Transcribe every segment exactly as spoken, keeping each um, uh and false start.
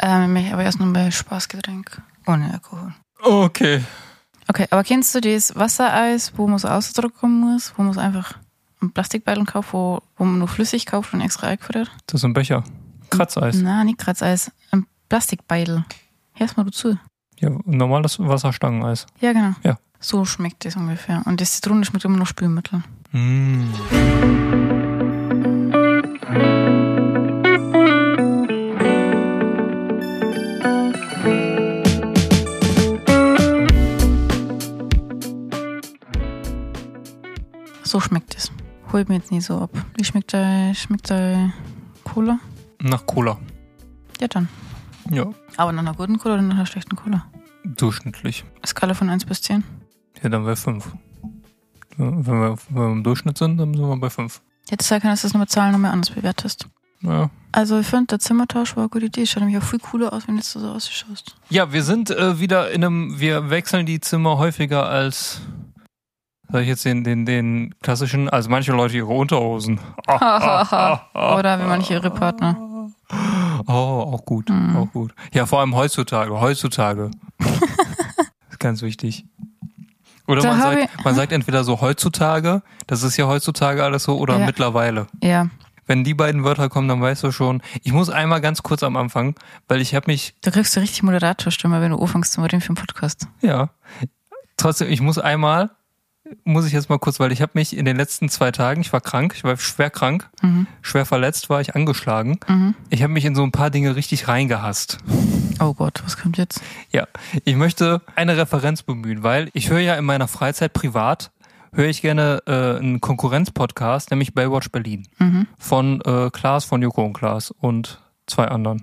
Ähm, ich aber erst noch bei Spaßgetränk ohne Alkohol. Okay. Okay, aber kennst du das Wassereis, wo man so ausdrucken muss, wo man so einfach einen Plastikbeutel kauft, wo, wo man nur flüssig kauft und extra eingefriert? Das ist ein Becher. Kratzeis. Nein, nicht Kratzeis. Ein Plastikbeutel. Hörst mal dazu. Ja, normales Wasserstangeneis. Ja, genau. Ja. So schmeckt das ungefähr. Und das Zitrone schmeckt immer noch Spülmittel. Mm. So schmeckt es. Holt mir jetzt nicht so ab. Wie schmeckt der, schmeckt der Cola? Nach Cola. Ja, dann. Ja. Aber nach einer guten Cola oder nach einer schlechten Cola? Durchschnittlich. Skala von eins bis zehn? Ja, dann wäre fünf. Wenn wir, wenn wir im Durchschnitt sind, dann sind wir bei fünf. Jetzt sei kann, dass du das mit Zahlen nochmal anders bewertest. Ja. Also ich finde, der Zimmertausch war eine gute Idee. Schaut nämlich auch viel cooler aus, wenn du jetzt so ausschaust. Ja, wir sind äh, wieder in einem, wir wechseln die Zimmer häufiger als, sag ich jetzt den, den, den klassischen, als manche Leute ihre Unterhosen. Oder wie manche ihre Partner. Oh, auch gut, Mhm. auch gut. Ja, vor allem heutzutage, heutzutage. Ist ganz wichtig. Oder Da man hab sagt, ich- man sagt entweder so heutzutage, das ist ja heutzutage alles so, oder Ja. mittlerweile. Ja, Wenn die beiden Wörter kommen, dann weißt du schon. Ich muss einmal ganz kurz am Anfang, weil ich habe mich, du kriegst so richtig Moderatorstimme, wenn du anfängst zu moderieren für einen Podcast. ja, trotzdem, ich muss einmal, muss ich jetzt mal kurz, weil ich habe mich in den letzten zwei Tagen, ich war krank, ich war schwer krank, Mhm. schwer verletzt war ich, angeschlagen. Mhm. Ich habe mich in so ein paar Dinge richtig reingehasst. Oh Gott, was kommt jetzt? Ja, ich möchte eine Referenz bemühen, weil ich höre ja in meiner Freizeit privat, höre ich gerne äh, einen Konkurrenz-Podcast, nämlich Baywatch Berlin. Mhm. Von äh, Klaas, von Joko und Klaas und zwei anderen.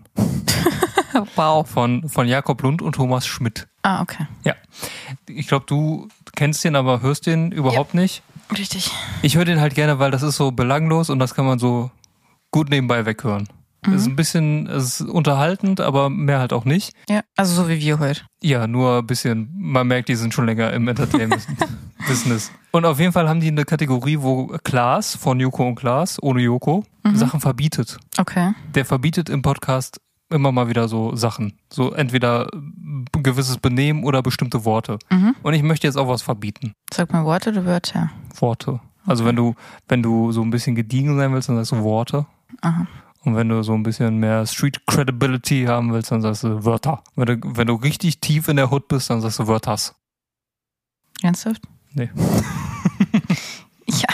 Wow. Von, von Jakob Lund und Thomas Schmidt. Ah, okay. Ja. Ich glaube, du kennst den, aber hörst den überhaupt nicht. Richtig. Ich höre den halt gerne, weil das ist so belanglos und das kann man so gut nebenbei weghören. Mhm. Es ist ein bisschen, es ist unterhaltend, aber mehr halt auch nicht. Ja, also so wie wir heute. Ja, nur ein bisschen, man merkt, die sind schon länger im Entertainment-Business. Und auf jeden Fall haben die eine Kategorie, wo Klaas von Joko und Klaas, ohne Joko, Mhm. Sachen verbietet. Okay. Der verbietet im Podcast immer mal wieder so Sachen. So entweder ein gewisses Benehmen oder bestimmte Worte. Mhm. Und ich möchte jetzt auch was verbieten. Sag mal Worte oder Wörter? Worte. Also wenn du, wenn du so ein bisschen gediegen sein willst, dann sagst du Worte. Aha. Und wenn du so ein bisschen mehr Street Credibility haben willst, dann sagst du Wörter. Wenn du, wenn du richtig tief in der Hood bist, dann sagst du Wörters. Ernsthaft? Nee. Ja.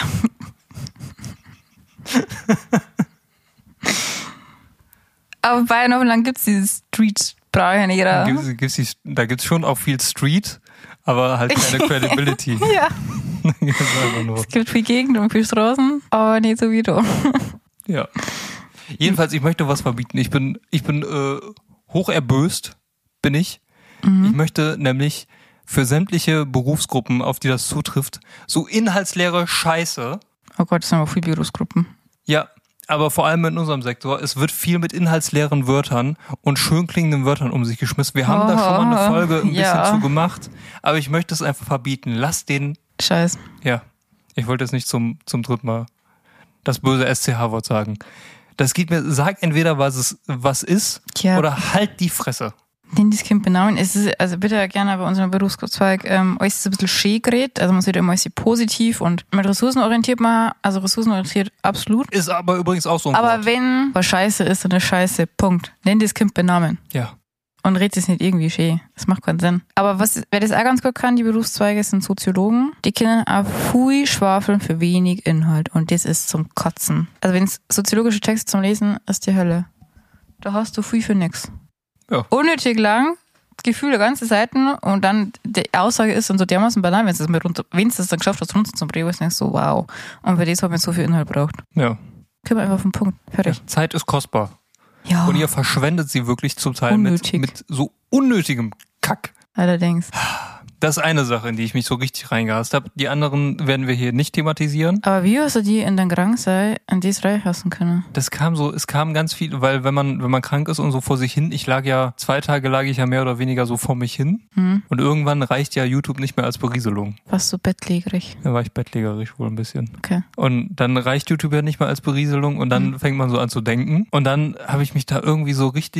Aber bei noch lang gibt's dieses Street-Sprache ja nicht, Da oder? gibt's, gibt's die, da gibt's schon auch viel Street, aber halt keine Credibility. Ja. Das ist einfach nur, Es gibt viel Gegend und viel Straßen, aber nicht so wie du. ja. Jedenfalls, ich möchte was verbieten. Ich bin, ich bin äh, hoch erböst, bin ich. Mhm. Ich möchte nämlich für sämtliche Berufsgruppen, auf die das zutrifft, so inhaltsleere Scheiße. Oh Gott, das sind aber viele Berufsgruppen. Ja, aber vor allem in unserem Sektor, es wird viel mit inhaltsleeren Wörtern und schön klingenden Wörtern um sich geschmissen. Wir haben da schon mal eine Folge ein bisschen Ja. zu gemacht, aber ich möchte es einfach verbieten. Lass den, Scheiß. ja, ich wollte jetzt nicht zum, zum dritten Mal das böse S C H-Wort sagen. Das geht mir, sag entweder, was es was ist, Tja. oder halt die Fresse. Nenn das Kind benennen. Es ist, also bitte gerne bei unserem Berufszweig, ähm, euch ist ein bisschen schön geredet. Also man sieht immer sehr positiv und mit ressourcenorientiert mal, also ressourcenorientiert absolut. Ist aber übrigens auch so ein Aber Wort. wenn was scheiße ist, dann ist scheiße. Punkt. Nenn das Kind benennen. Ja. Und red das nicht irgendwie schön. Das macht keinen Sinn. Aber was, wer das auch ganz gut kann, die Berufszweige sind Soziologen. Die können auch viel schwafeln für wenig Inhalt. Und das ist zum Kotzen. Also wenn es soziologische Texte zum Lesen ist die Hölle. Da hast du viel für nix. Ja. Unnötig lang, Gefühle, ganze Seiten und dann die Aussage ist dann so dermaßen banal, wenn es das mal runter, wenn es das dann geschafft hast, runter zum Brew, ist denkst so, wow. Und für das hat man so viel Inhalt braucht. Ja. Können wir einfach auf den Punkt. Fertig. Ja. Zeit ist kostbar. Ja. Und ihr verschwendet sie wirklich zum Teil mit, Unnötig. mit so unnötigem Kack. Allerdings. Das ist eine Sache, in die ich mich so richtig reingehasst habe. Die anderen werden wir hier nicht thematisieren. Aber wie hast du die in deinem Kranksein an das reinhassen können? Das kam so, es kam ganz viel, weil wenn man, wenn man krank ist und so vor sich hin, ich lag ja, zwei Tage lag ich ja mehr oder weniger so vor mich hin. Hm? Und irgendwann reicht ja YouTube nicht mehr als Berieselung. Warst du bettlägerig? Da war ich bettlägerig wohl ein bisschen. Okay. Und dann reicht YouTube ja nicht mehr als Berieselung und dann Mhm. fängt man so an zu denken. Und dann habe ich mich da irgendwie so richtig,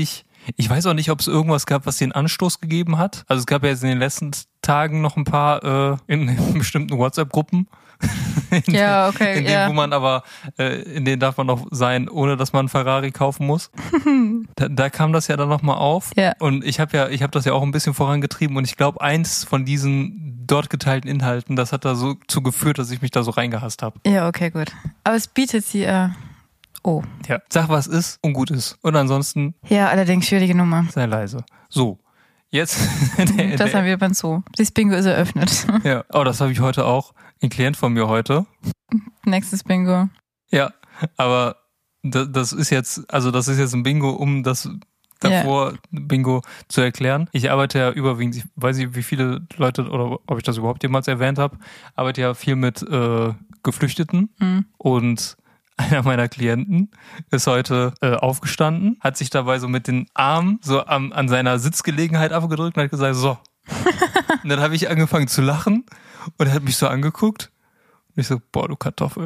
Ich weiß auch nicht, ob es irgendwas gab, was den Anstoß gegeben hat. Also es gab ja jetzt in den letzten Tagen noch ein paar äh, in, in bestimmten WhatsApp-Gruppen. in ja, okay. In denen, ja. wo man aber, äh, in denen darf man noch sein, ohne dass man einen Ferrari kaufen muss. da, da kam das ja dann nochmal auf. Ja. Und ich habe ja, ich habe das ja auch ein bisschen vorangetrieben und ich glaube, eins von diesen dort geteilten Inhalten, das hat da so zu geführt, dass ich mich da so reingehasst habe. Ja, okay, gut. Aber es bietet sie, äh, oh. Ja, sag, was ist und gut ist. Und ansonsten. Ja, allerdings schwierige Nummer. Sei leise. So. Jetzt. der, das der, haben wir beim Zoo. Das Bingo ist eröffnet. Ja, oh, das habe ich heute auch. Ein Klient von mir heute. Nächstes Bingo. Ja, aber das, das ist jetzt, also das ist jetzt ein Bingo, um das davor yeah. Bingo zu erklären. Ich arbeite ja überwiegend, ich weiß nicht, wie viele Leute oder ob ich das überhaupt jemals erwähnt habe, arbeite ja viel mit äh, Geflüchteten mhm. und einer meiner Klienten ist heute äh, aufgestanden, hat sich dabei so mit den Armen so am, an seiner Sitzgelegenheit abgedrückt und hat gesagt, so. Und dann habe ich angefangen zu lachen und er hat mich so angeguckt und ich so, boah, du Kartoffel.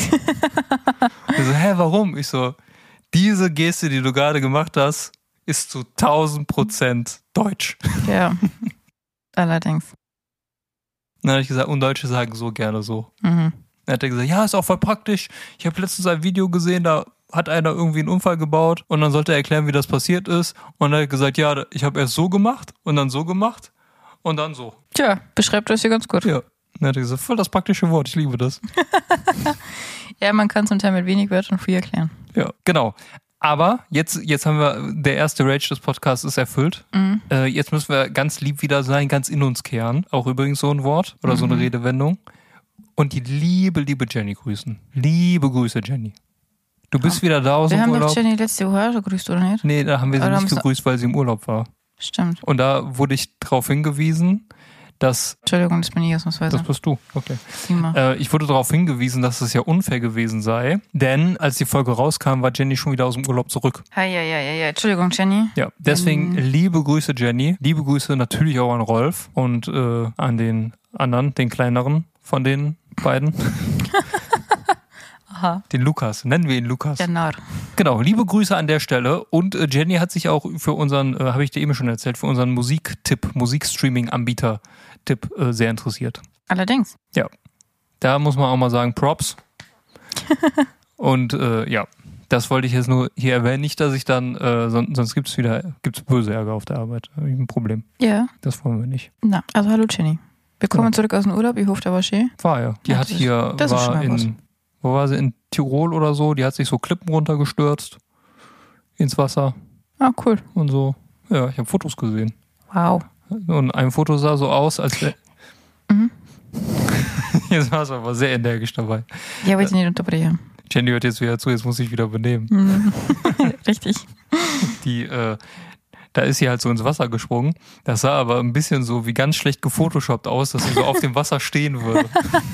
Und er so, hä, warum? Ich so, diese Geste, die du gerade gemacht hast, ist zu tausend Prozent deutsch. Ja, allerdings. Und dann habe ich gesagt, und Deutsche sagen so gerne so. Mhm. Dann hat er gesagt, ja, ist auch voll praktisch. Ich habe letztens ein Video gesehen, da hat einer irgendwie einen Unfall gebaut und dann sollte er erklären, wie das passiert ist. Und dann hat er gesagt, ja, ich habe erst so gemacht und dann so gemacht und dann so. Tja, beschreibt das hier ganz gut. Ja. Dann hat er gesagt, voll das praktische Wort, ich liebe das. Ja, man kann zum Teil mit wenig Wörtern viel erklären. Ja, genau. Aber jetzt, jetzt haben wir, der erste Rage des Podcasts ist erfüllt. Mhm. Äh, jetzt müssen wir ganz lieb wieder sein, ganz in uns kehren. Auch übrigens so ein Wort oder mhm. so eine Redewendung. Und die liebe, liebe Jenny grüßen. Liebe Grüße, Jenny. Du bist oh. wieder da aus wir dem Urlaub. Wir haben doch Jenny letzte Woche gegrüßt, oder nicht? Nee, da haben wir sie oder nicht gegrüßt, weil sie im Urlaub war. Stimmt. Und da wurde ich darauf hingewiesen, dass... Entschuldigung, das bin ich ausnahmsweise. Das bist du, okay. Äh, ich wurde darauf hingewiesen, dass es ja unfair gewesen sei, denn als die Folge rauskam, war Jenny schon wieder aus dem Urlaub zurück. Ja, ja, ja, ja, Entschuldigung, Jenny. Ja, deswegen ähm. liebe Grüße, Jenny. Liebe Grüße natürlich auch an Rolf und äh, an den anderen, den kleineren von den beiden. Aha. Den Lukas, nennen wir ihn Lukas. Der Narr. Genau, liebe Grüße an der Stelle. Und äh, Jenny hat sich auch für unseren, äh, habe ich dir eben schon erzählt, für unseren Musiktipp, Musikstreaming-Anbieter-Tipp äh, sehr interessiert. Allerdings. Ja, da muss man auch mal sagen, Props. Und äh, ja, das wollte ich jetzt nur hier erwähnen. Nicht, dass ich dann, äh, sonst, sonst gibt es wieder, gibt's böse Ärger auf der Arbeit. Da habe ich ein Problem. Ja. Das wollen wir nicht. Na, also hallo Jenny. Wir kommen ja. zurück aus dem Urlaub. Ich hoffe, da war schön. War ja. Die ja, hat hier, ist, war in... Wo war sie? In Tirol oder so? Die hat sich so Klippen runtergestürzt ins Wasser. Ah, cool. Und so. Ja, ich habe Fotos gesehen. Wow. Und ein Foto sah so aus, als wäre... Mhm. Jetzt war es aber sehr energisch dabei. Ja, bitte nicht unterbrechen. Jenny hört jetzt wieder zu, jetzt muss ich wieder benehmen. Mhm. Richtig. Die, äh, da ist sie halt so ins Wasser gesprungen. Das sah aber ein bisschen so wie ganz schlecht gefotoshoppt aus, dass sie so auf dem Wasser stehen würde.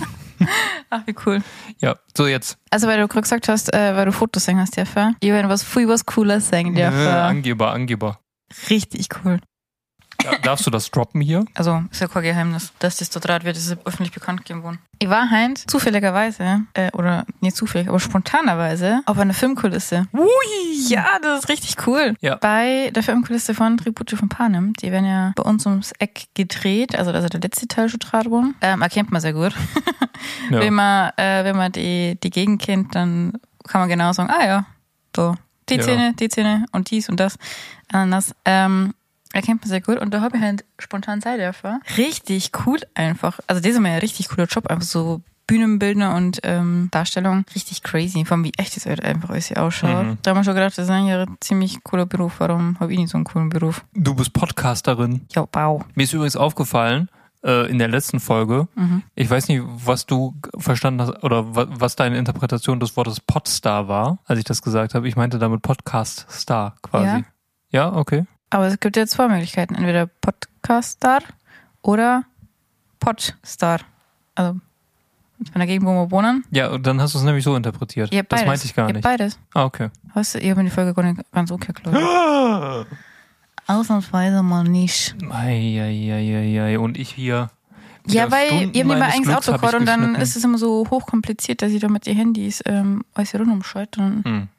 Ach, wie cool. Ja, so jetzt. Also, weil du gerade gesagt hast, äh, weil du Fotos singen hast, dürfen. Ich werde was viel was Cooles singen dürfen. Nö, Angeber, Angeber. Richtig cool. Ja, darfst du das droppen hier? Also, ist ja kein Geheimnis, dass das dort wird, das ist öffentlich bekannt gegeben worden. Ich war halt zufälligerweise, äh, oder nicht zufällig, aber spontanerweise auf einer Filmkulisse. Ui! Ja, das ist richtig cool. Ja. Bei der Filmkulisse von Tribute von Panem, die werden ja bei uns ums Eck gedreht, also da ist der letzte Teil schon gedreht worden. Ähm, erkennt man sehr gut. Ja. Wenn man, äh, wenn man die, die Gegend kennt, dann kann man genau sagen, ah ja, so, die ja. Szene, die Szene und dies und das. Anders. Ähm, erkennt man sehr gut. Und da habe ich halt spontan Zeit dafür. Richtig cool einfach. Also das ist mal ein richtig cooler Job. Einfach so Bühnenbildner und ähm, Darstellung. Richtig crazy. Vor allem wie echt das halt einfach alles hier ausschaut. Mhm. Da haben wir schon gedacht, das ist eigentlich ein ziemlich cooler Beruf. Warum habe ich nicht so einen coolen Beruf? Du bist Podcasterin. Ja, wow. Mir ist übrigens aufgefallen, äh, in der letzten Folge, mhm. ich weiß nicht, was du verstanden hast oder wa- was deine Interpretation des Wortes Podstar war, als ich das gesagt habe. Ich meinte damit Podcast-Star quasi. Ja, ja, okay. Aber es gibt ja zwei Möglichkeiten. Entweder Podcast-Star oder Podstar. Also von der Gegend, wo wir wohnen. Ja, und dann hast du es nämlich so interpretiert. Ja, das meinte ich gar nicht. Ja, beides. Ah, okay. Weißt du, ich habe mir die Folge gar nicht ganz okay erklärt. Ausnahmsweise mal nicht. Eieieiei. Und ich hier. Ja, weil ihr habt nicht mal eigentlich Auto gehabt und dann ist es immer so hochkompliziert, dass ich da mit den Handys ähm, alles hier rundum scheut. Dann hm.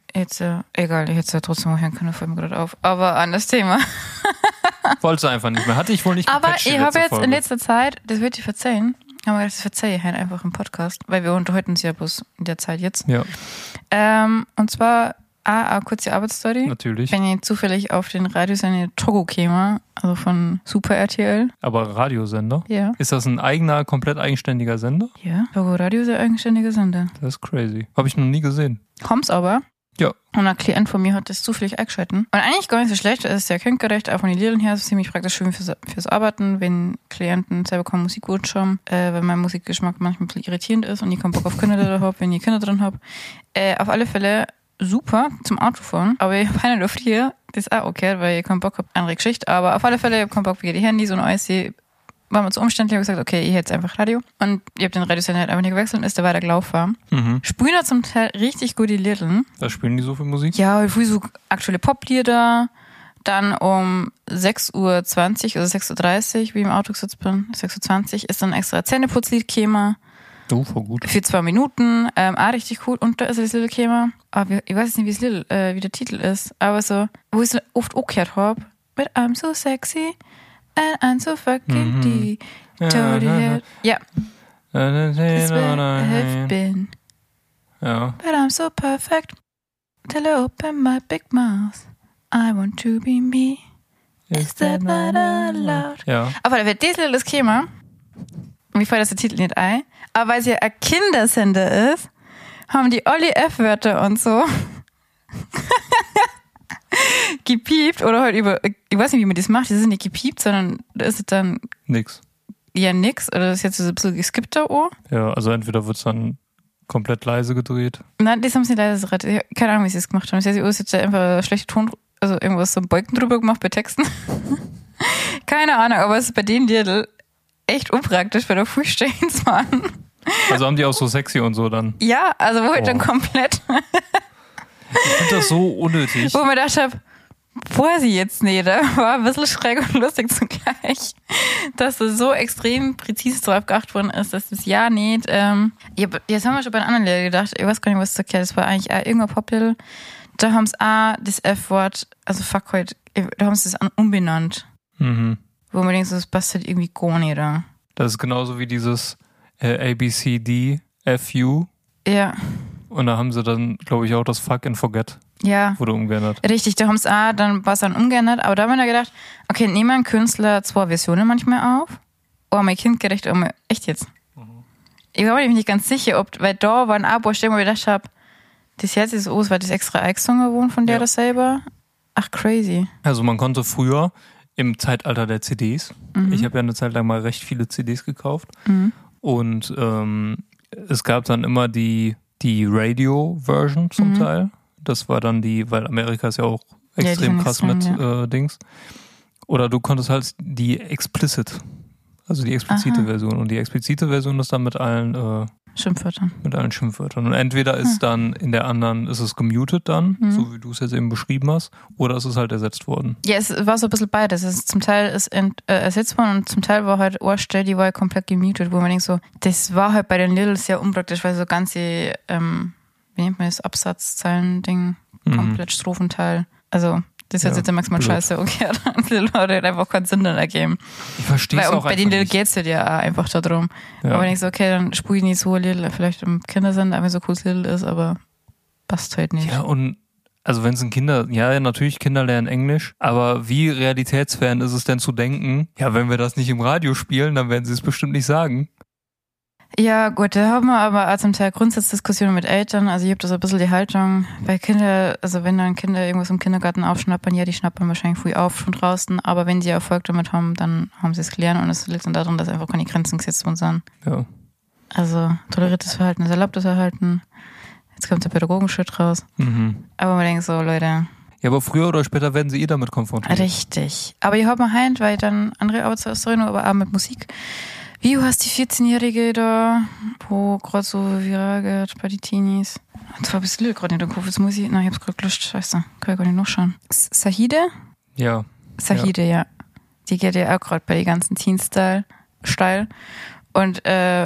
jetzt, äh, egal, ich hätte es ja trotzdem auch hören können, fällt mir gerade auf. Aber anderes Thema. Wolltest du einfach nicht mehr. Hatte ich wohl nicht Aber gepatcht, die ich habe letzte jetzt Folge. in letzter Zeit, das würde ich verzeihen, aber das verzeihe ich halt einfach im Podcast, weil wir unterhalten uns ja bloß in der Zeit jetzt. Ja, Ähm, und zwar, A, eine kurze Arbeitsstory. natürlich. Wenn ihr zufällig auf den Radiosender Togo käme, also von Super R T L. Aber Radiosender? Ja. Ist das ein eigener, komplett eigenständiger Sender? Ja. Togo Radio ist ein eigenständiger Sender. Das ist crazy. Habe ich noch nie gesehen. Haben's aber. Ja. Und ein Klient von mir hat das zufällig eingeschalten. Und eigentlich gar nicht so schlecht, es ist ja kindgerecht, auch von den Liedern her ist es ziemlich praktisch schön fürs, fürs Arbeiten, wenn Klienten selber keine Musik gut schauen, äh, weil mein Musikgeschmack manchmal ein bisschen irritierend ist und ich keinen Bock auf Kinder da habe, wenn ich Kinder drin habe. Äh, auf alle Fälle super zum Autofahren, aber ich habe eine Luft hier, das ist auch okay, weil ich keinen Bock habe, andere Geschichte, aber auf alle Fälle, ich habe keinen Bock, wie die Handys und alles, war mir zu umständlich, habe gesagt, okay, ich hätte jetzt einfach Radio. Und ich habe den Radiosender halt einfach nicht gewechselt und ist der weiter gelaufen. Mhm. Spielen da zum Teil richtig gute Lieder. Da spielen die so viel Musik? Ja, früh so aktuelle Poplieder. Dann um sechs Uhr zwanzig oder sechs Uhr dreißig, wie ich im Auto gesitzt bin, sechs Uhr zwanzig, ist dann extra Zähneputzlied gekommen. Oh, voll gut. Für zwei Minuten. Ähm, auch richtig cool. Und da ist das Lied gekommen. Aber ich weiß nicht, wie, das Lied, äh, wie der Titel ist. Aber so, wo ich so oft auch gehört habe. But I'm so sexy. And I'm so fucking Mhm. deep. Totally. Ja. That's where I have been. Ja. But I'm so perfect. Till I open my big mouth. I want to be me. Is that not allowed? Ja. Aber wenn das Lied käme, mir fällt das der Titel nicht ein, aber weil es ja ein Kindersender ist, haben die Olli F-Wörter und so gepiept oder halt über, ich weiß nicht, wie man das macht, das ist nicht gepiept, sondern da ist es dann Nix. ja nix, oder das ist jetzt so ein bisschen geskippt da auch. Ja, also entweder wird's dann komplett leise gedreht. Nein, das haben sie leider so gerade, keine Ahnung, wie sie es gemacht haben. Das heißt, ist jetzt einfach schlechte Ton, also irgendwas so Balken drüber gemacht bei Texten. Keine Ahnung, aber es ist bei den Liedl echt unpraktisch, weil da Frühstehens waren. Also haben die auch so sexy und so dann. Ja, also wo ich Oh. dann komplett, Ich finde das so unnötig. wo ich mir gedacht habe, boah, sie jetzt nicht, da war ein bisschen schräg und lustig zugleich, dass das so extrem präzise drauf geachtet worden ist, dass das ja nicht, ähm, ich hab, jetzt haben wir schon bei den anderen Liedern gedacht, ich weiß gar nicht, was das erklärt, das war eigentlich auch irgendein Pop-Lied, da haben sie auch das F-Wort, also fuck heute, da haben sie das an- umbenannt, Mhm. wo man denkt, das passt halt irgendwie gar nicht da. Das ist genauso wie dieses äh, A, B, C, D, F, U. Ja, Und da haben sie dann, glaube ich, auch das Fuck and Forget ja. wurde umgeändert. Richtig, da haben es auch, dann war es dann umgeändert, aber da haben wir gedacht, okay, nehmen wir einen Künstler zwei Versionen manchmal auf. Oh, mein Kind gerecht, oh, mein, echt jetzt? Ich war mir nicht ganz sicher, ob, weil da waren auch ein paar Stellen, wo ich gedacht habe, das jetzt ist aus, weil das extra eingesungen worden von der Ja. das selber. Ach, crazy. Also man konnte früher im Zeitalter der C Ds, Mhm. ich habe ja eine Zeit lang mal recht viele C Ds gekauft Mhm. und ähm, es gab dann immer die, die Radio-Version zum Mhm. Teil. Das war dann die, weil Amerika ist ja auch Ja, die extrem sind krass extrem, mit äh, Dings. Oder du konntest halt die Explicit, also die explizite Aha. Version. Und die explizite Version ist dann mit allen äh, Schimpfwörtern. mit allen Schimpfwörtern. Und entweder ist dann in der anderen, ist es gemutet dann, Mhm. so wie du es jetzt eben beschrieben hast, oder es ist halt ersetzt worden. Ja, es war so ein bisschen beides. Es ist zum Teil ist ent, äh, ersetzt worden und zum Teil war halt Ohrstelle, die war halt komplett gemutet, wo man denkt so, das war halt bei den Littles sehr unpraktisch, weil so ganze, ähm, wie nennt man das, Absatzzeilen-Ding, Mhm. komplett Strophenteil. Also, das hat Ja, jetzt ja maximal blöd. scheiße, okay, die Leute hat einfach keinen Sinn dann ergeben. Ich verstehe es Weil auch bei den einfach Littles nicht. geht's halt ja auch einfach darum. Ja. Aber wenn ich so, okay, dann spule ich nicht so ein Little, vielleicht im Kindersender, einfach so cool Little ist, aber passt halt nicht. Ja, und also wenn es ein Kinder, ja, natürlich Kinder lernen Englisch, aber wie realitätsfern ist es denn zu denken, ja, wenn wir das nicht im Radio spielen, dann werden sie es bestimmt nicht sagen. Ja, gut, da haben wir aber auch zum Teil Grundsatzdiskussionen mit Eltern. Also ich habe da so ein bisschen die Haltung, bei Kinder, also wenn dann Kinder irgendwas im Kindergarten aufschnappern, ja, die schnappern wahrscheinlich früh auf von draußen, aber wenn sie Erfolg damit haben, dann haben sie es gelernt und es liegt dann daran, dass einfach keine Grenzen gesetzt worden sind. Ja. Also toleriertes Verhalten ist erlaubtes Verhalten. Jetzt kommt der Pädagogenschritt raus. Mhm. Aber man denkt so, Leute, Ja, aber früher oder später werden sie eh damit konfrontiert. richtig. Aber ich habe mal heint, weil dann andere Arbeitsstory, aber auch mit Musik. Wie, du hast die vierzehnjährige da, wo gerade so viral geht bei den Teenies. Und zwar bist du gerade nicht im Kopf, jetzt muss ich, nein, ich hab's gerade gelöscht, scheiße, kann ich gar nicht nachschauen. S- Sahide? Ja. Sahide, ja. Die geht ja auch gerade bei den ganzen Teen-Style steil. Und äh,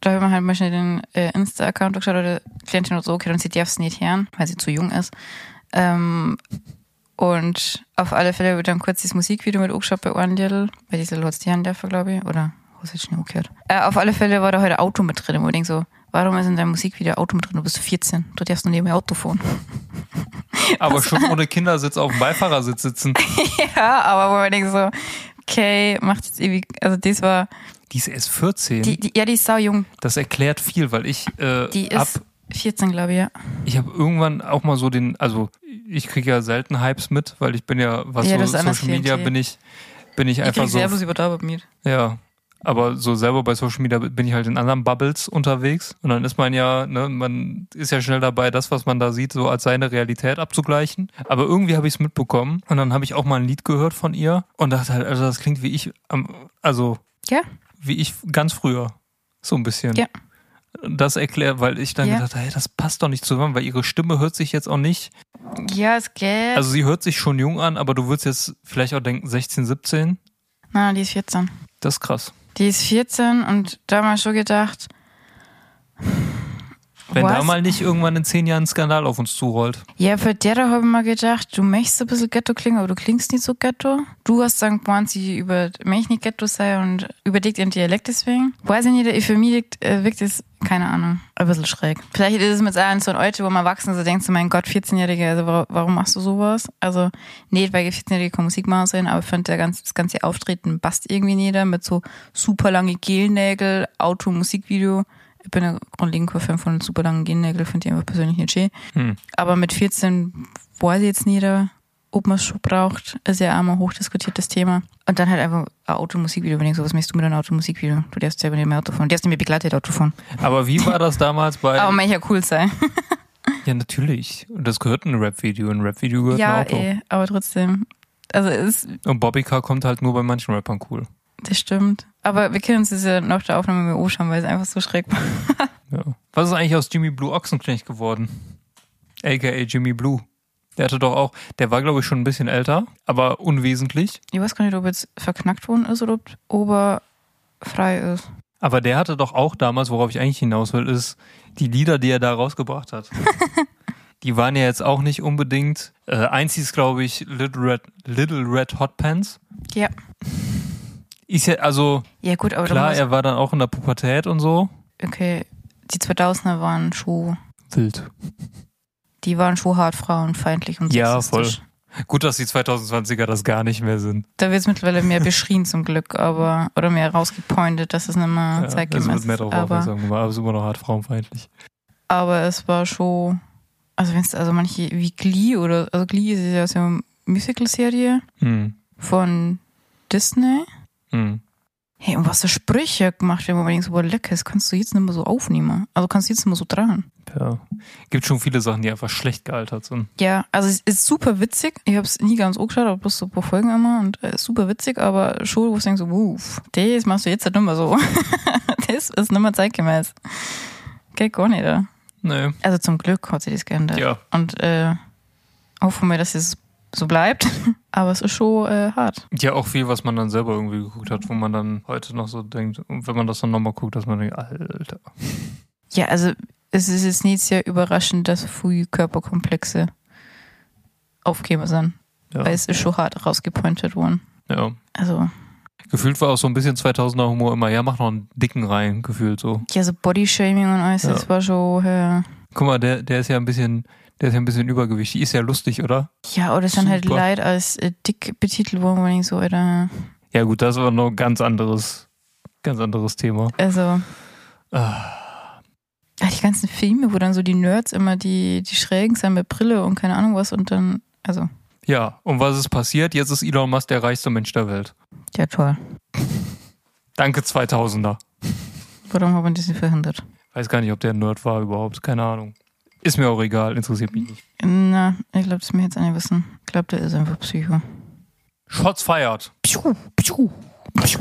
da haben wir halt mal schnell den äh, Insta-Account geschaut oder die Klientin hat so, okay, dann sie darf es nicht hören, weil sie zu jung ist. Ähm, und auf alle Fälle wird dann kurz das Musikvideo mit angeschaut bei einem Lidl, weil die Lidl hat es die Hand dafür, glaube ich, oder hast du jetzt schnell umgekehrt? Äh, auf alle Fälle war da heute Auto mit drin, wo ich denke so, warum ist in deinem Musikvideo Auto mit drin? Du bist vierzehn, du darfst nur neben dem Auto fahren. Aber also, schon ohne Kindersitz auf dem Beifahrersitz sitzen. Ja, aber wo man denkt so, okay, macht jetzt irgendwie, also das war... Die ist erst vierzehn? Die, die, ja, die ist sau jung. Das erklärt viel, weil ich äh, Die ist ab, vierzehn, glaube ich, ja. Ich habe irgendwann auch mal so den, also ich kriege ja selten Hypes mit, weil ich bin ja, was ja, so Social Media bin ich, bin ich einfach ich so... Ich kriege über da mit. Ja, aber so selber bei Social Media bin ich halt in anderen Bubbles unterwegs und dann ist man ja, ne, man ist ja schnell dabei, das, was man da sieht, so als seine Realität abzugleichen. Aber irgendwie habe ich es mitbekommen und dann habe ich auch mal ein Lied gehört von ihr und dachte halt, also das klingt wie ich, also ja. wie ich ganz früher, so ein bisschen. Ja. Das erklärt, weil ich dann ja. gedacht habe, hey, das passt doch nicht zusammen, weil ihre Stimme hört sich jetzt auch nicht. Ja, es geht. Also sie hört sich schon jung an, aber du würdest jetzt vielleicht auch denken, sechzehn, siebzehn. Nein, die ist vierzehn. Das ist krass. Die ist vierzehn und da haben wir schon gedacht, wenn was? da mal nicht irgendwann in zehn Jahren ein Skandal auf uns zurollt. Ja, für der da habe ich mal gedacht, du möchtest ein bisschen Ghetto klingen, aber du klingst nicht so Ghetto. Du hast gesagt, boah, sie über, möchte nicht Ghetto sein und überlegt ihren Dialekt deswegen. Weiß ich nicht, für mich äh, wirkt es, keine Ahnung, ein bisschen schräg. Vielleicht ist es mit so ein Alter, wo man erwachsen ist, so denkst du, mein Gott, vierzehnjährige, also warum, warum machst du sowas? Also, nicht, weil vierzehnjährige keine Musik machen sollen, aber ich finde, das ganze Auftreten passt irgendwie nicht mit so super lange Gelnägel, Auto-Musikvideo. Ich bin ja grundlegend kein Fan von super langen Gennägeln, finde ich einfach persönlich nicht schön. Hm. Aber mit vierzehn weiß ich jetzt nicht, ob man es schon braucht. Ist ja auch mal ein hochdiskutiertes Thema. Und dann halt einfach ein Automusikvideo. Wenn ich so, was machst du mit einem Automusikvideo? Du darfst selber nicht mehr Auto fahren. Du darfst nicht mehr begleitet Auto fahren. Aber wie war das damals bei... Aber man ja cool sein. Ja, natürlich. Und das gehört ein Rap-Video. Ein Rap-Video gehört ja, ein Auto. Ja, eh, aber trotzdem. Also es... Und Bobbycar kommt halt nur bei manchen Rappern cool. Das stimmt. Aber wir können uns das ja nach der Aufnahme mit anschauen, weil es einfach so schräg war. Ja. Was ist eigentlich aus Jimmy Blue Ochsenknecht geworden? A K A Jimmy Blue. Der hatte doch auch, der war glaube ich schon ein bisschen älter, aber unwesentlich. Ich weiß gar nicht, ob jetzt verknackt worden ist oder ob oberfrei ist. Aber der hatte doch auch damals, worauf ich eigentlich hinaus will, ist die Lieder, die er da rausgebracht hat. Die waren ja jetzt auch nicht unbedingt, äh, eins hieß glaube ich Little Red, Little Red Hot Pants. Ja. Ist ja, also, ja, gut, aber klar, er war dann auch in der Pubertät und so. Okay, die zweitausender waren schon... Wild. Die waren schon hart frauenfeindlich und ja, sexistisch. Voll. Gut, dass die zweitausendzwanziger das gar nicht mehr sind. Da wird es mittlerweile mehr beschrien zum Glück, aber oder mehr rausgepointet, dass es nicht mehr ja, zeitgemäß ist. Es wird mehr darauf aufmerksam gemacht, aber es ist immer noch hart frauenfeindlich. Aber es war schon... Also wenn es also manche wie Glee oder... Also Glee ist ja so eine Musical-Serie hm. von Disney. Hm. Hey, und was für Sprüche gemacht werden, wo man denkt, so, boah, lecker, das kannst du jetzt nicht mehr so aufnehmen. Also kannst du jetzt nicht mehr so dran. Ja. Gibt schon viele Sachen, die einfach schlecht gealtert sind. Ja, also es ist super witzig. Ich habe es nie ganz angeschaut, aber bloß so ein paar Folgen immer und äh, super witzig, aber schon, wo ich denke so, uff, das machst du jetzt halt nicht mehr so. Das ist nicht mehr zeitgemäß. Geht gar nicht, oder? Nee. Also zum Glück hat sich das geändert. Ja. Und äh, hoffen wir, dass es so bleibt. Aber es ist schon äh, hart. Ja, auch viel, was man dann selber irgendwie geguckt hat, wo man dann heute noch so denkt, und wenn man das dann nochmal guckt, dass man denkt, Alter. Ja, also es ist jetzt nicht sehr überraschend, dass früh Körperkomplexe aufgekommen sind. Ja. Weil es ist schon hart rausgepointet worden. Ja. Also. Gefühlt war auch so ein bisschen zweitausender Humor immer, ja, mach noch einen dicken rein, gefühlt so. Ja, so Bodyshaming und alles, ja. Das war schon, ja. Guck mal, der, der ist ja ein bisschen, der ist ja ein bisschen übergewichtig. Ist ja lustig, oder? Ja, oder ist dann halt Leid als äh, dick betitelt worden, wenn ich so, Alter. Ja gut, das war noch ein ganz anderes, ganz anderes Thema. Also. Ah. Die ganzen Filme, wo dann so die Nerds immer die, die Schrägen sind mit Brille und keine Ahnung was und dann, also. Ja, und was ist passiert? Jetzt ist Elon Musk der reichste Mensch der Welt. Ja, toll. Danke zweitausender. Warum haben wir das nicht verhindert? Weiß gar nicht, ob der ein Nerd war überhaupt. Keine Ahnung. Ist mir auch egal, interessiert mich nicht. Na, ich glaube, das mir jetzt nicht wissen. Ich glaube, der ist einfach Psycho. Shots fired.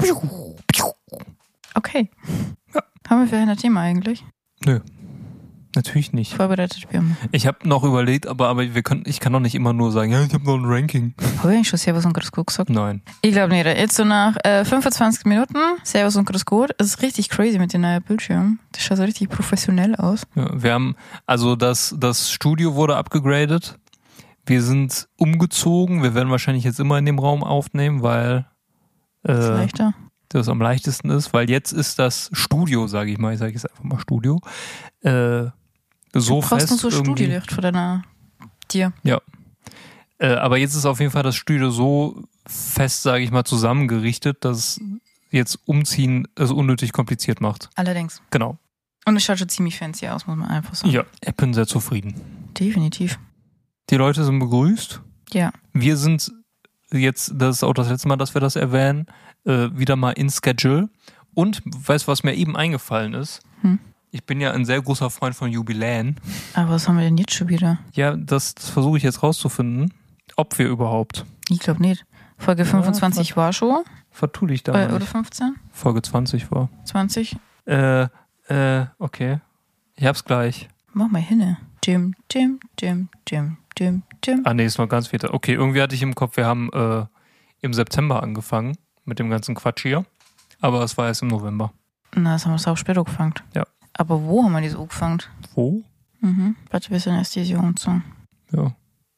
Okay. Ja. Haben wir für ein Thema eigentlich? Nö. Natürlich nicht. Vorbereitet wie immer. Ich habe noch überlegt, aber, aber wir können, ich kann doch nicht immer nur sagen, ja, ich habe noch ein Ranking. Habe ich eigentlich schon Servus und Grüß Gott gesagt? Nein. Ich glaube nicht. Jetzt so nach äh, fünfundzwanzig Minuten Servus und Grüß Gott. Es ist richtig crazy mit den neuen Bildschirmen. Das schaut so richtig professionell aus. Ja, wir haben, also das, das Studio wurde abgegradet. Wir sind umgezogen. Wir werden wahrscheinlich jetzt immer in dem Raum aufnehmen, weil äh, Das ist leichter. das am leichtesten ist, weil jetzt ist das Studio, sage ich mal, ich sage jetzt einfach mal Studio, äh, so du brauchst fest nur so irgendwie. Studiolicht vor deiner dir. Ja. Äh, aber jetzt ist auf jeden Fall das Studio so fest, sage ich mal, zusammengerichtet, dass es jetzt umziehen es unnötig kompliziert macht. Allerdings. Genau. Und es schaut schon ziemlich fancy aus, muss man einfach sagen. Ja, ich bin sehr zufrieden. Definitiv. Die Leute sind begrüßt. Ja. Wir sind jetzt, das ist auch das letzte Mal, dass wir das erwähnen, äh, wieder mal in Schedule. Und weißt du, was mir eben eingefallen ist? Hm? Ich bin ja ein sehr großer Freund von Jubiläen. Aber was haben wir denn jetzt schon wieder? Ja, das, das versuche ich jetzt rauszufinden, ob wir überhaupt. Ich glaube nicht. Folge fünfundzwanzig Ja, war schon. Vertu dich da Äh, mal oder nicht. fünfzehn? Folge zwanzig war. zwanzig? Äh, äh, okay. Ich hab's gleich. Mach mal hinne. Jim, Jim, Jim, Jim, Jim, Jim. Ah, nee, ist noch ganz viel. Okay, irgendwie hatte ich im Kopf, wir haben äh, im September angefangen mit dem ganzen Quatsch hier. Aber es war erst im November. Na, das haben wir auch später angefangen. Ja. Aber wo haben wir das angefangen? Wo? Mhm. Warte, wir sind erst dieses Jahr umgezogen. Ja.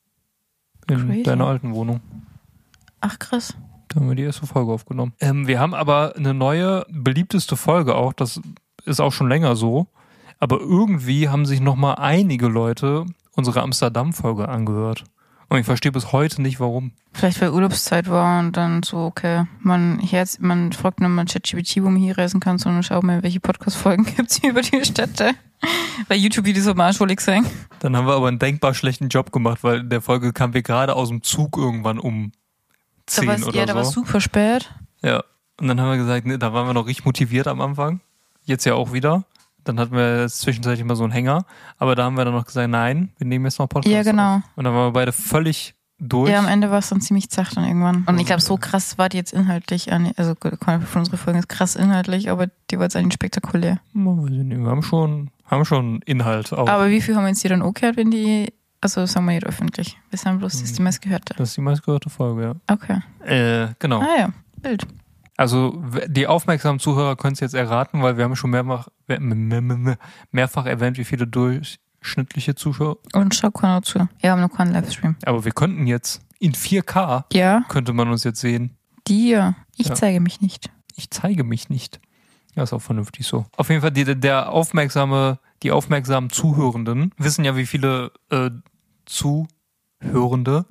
In Crazy. deiner alten Wohnung. Ach, krass. Da haben wir die erste Folge aufgenommen. Ähm, wir haben aber eine neue, beliebteste Folge auch. Das ist auch schon länger so. Aber irgendwie haben sich nochmal einige Leute unsere Amsterdam-Folge angehört. Und ich verstehe bis heute nicht, warum. Vielleicht weil Urlaubszeit war und dann so, okay, man, Herz, man fragt nur mal ChatGPT, wo man hier reisen kann, sondern schaut mal, welche Podcast-Folgen gibt es über die Städte. Weil YouTube-Videos haben wir auch schuldig sein. Dann haben wir aber einen denkbar schlechten Job gemacht, weil in der Folge kamen wir gerade aus dem Zug irgendwann um zehn Da war's, oder ja, da war so. super spät. Ja, und dann haben wir gesagt, nee, da waren wir noch richtig motiviert am Anfang. Jetzt ja auch wieder. Dann hatten wir jetzt zwischenzeitlich mal so einen Hänger. Aber da haben wir dann noch gesagt, nein, wir nehmen jetzt noch Podcast Ja, genau. auf. Und dann waren wir beide völlig durch. Ja, am Ende war es dann ziemlich zart dann irgendwann. Und ich glaube, so krass war die jetzt inhaltlich, an, also gut, von unserer Folge ist krass inhaltlich, aber die war jetzt eigentlich spektakulär. Man weiß ich nicht, wir haben schon, haben schon Inhalt auch. Aber wie viel haben wir jetzt hier dann auch gehört, wenn die, also sagen wir nicht öffentlich. Wir sagen bloß, das ist die meistgehörte. Das ist die meistgehörte Folge, ja. Okay. Äh, genau. Ah ja, Bild. Also w- die aufmerksamen Zuhörer können es jetzt erraten, weil wir haben schon mehrfach, mehrfach erwähnt, wie viele durchschnittliche Zuschauer. Und schau keiner zu. Ja, wir haben noch keinen Livestream. Aber wir könnten jetzt in vier K, Ja, könnte man uns jetzt sehen. dir. Ich Ja. zeige mich nicht. Ich zeige mich nicht. Ja, ist auch vernünftig so. Auf jeden Fall, die, der aufmerksame, die aufmerksamen Zuhörenden wissen ja, wie viele äh, Zuhörende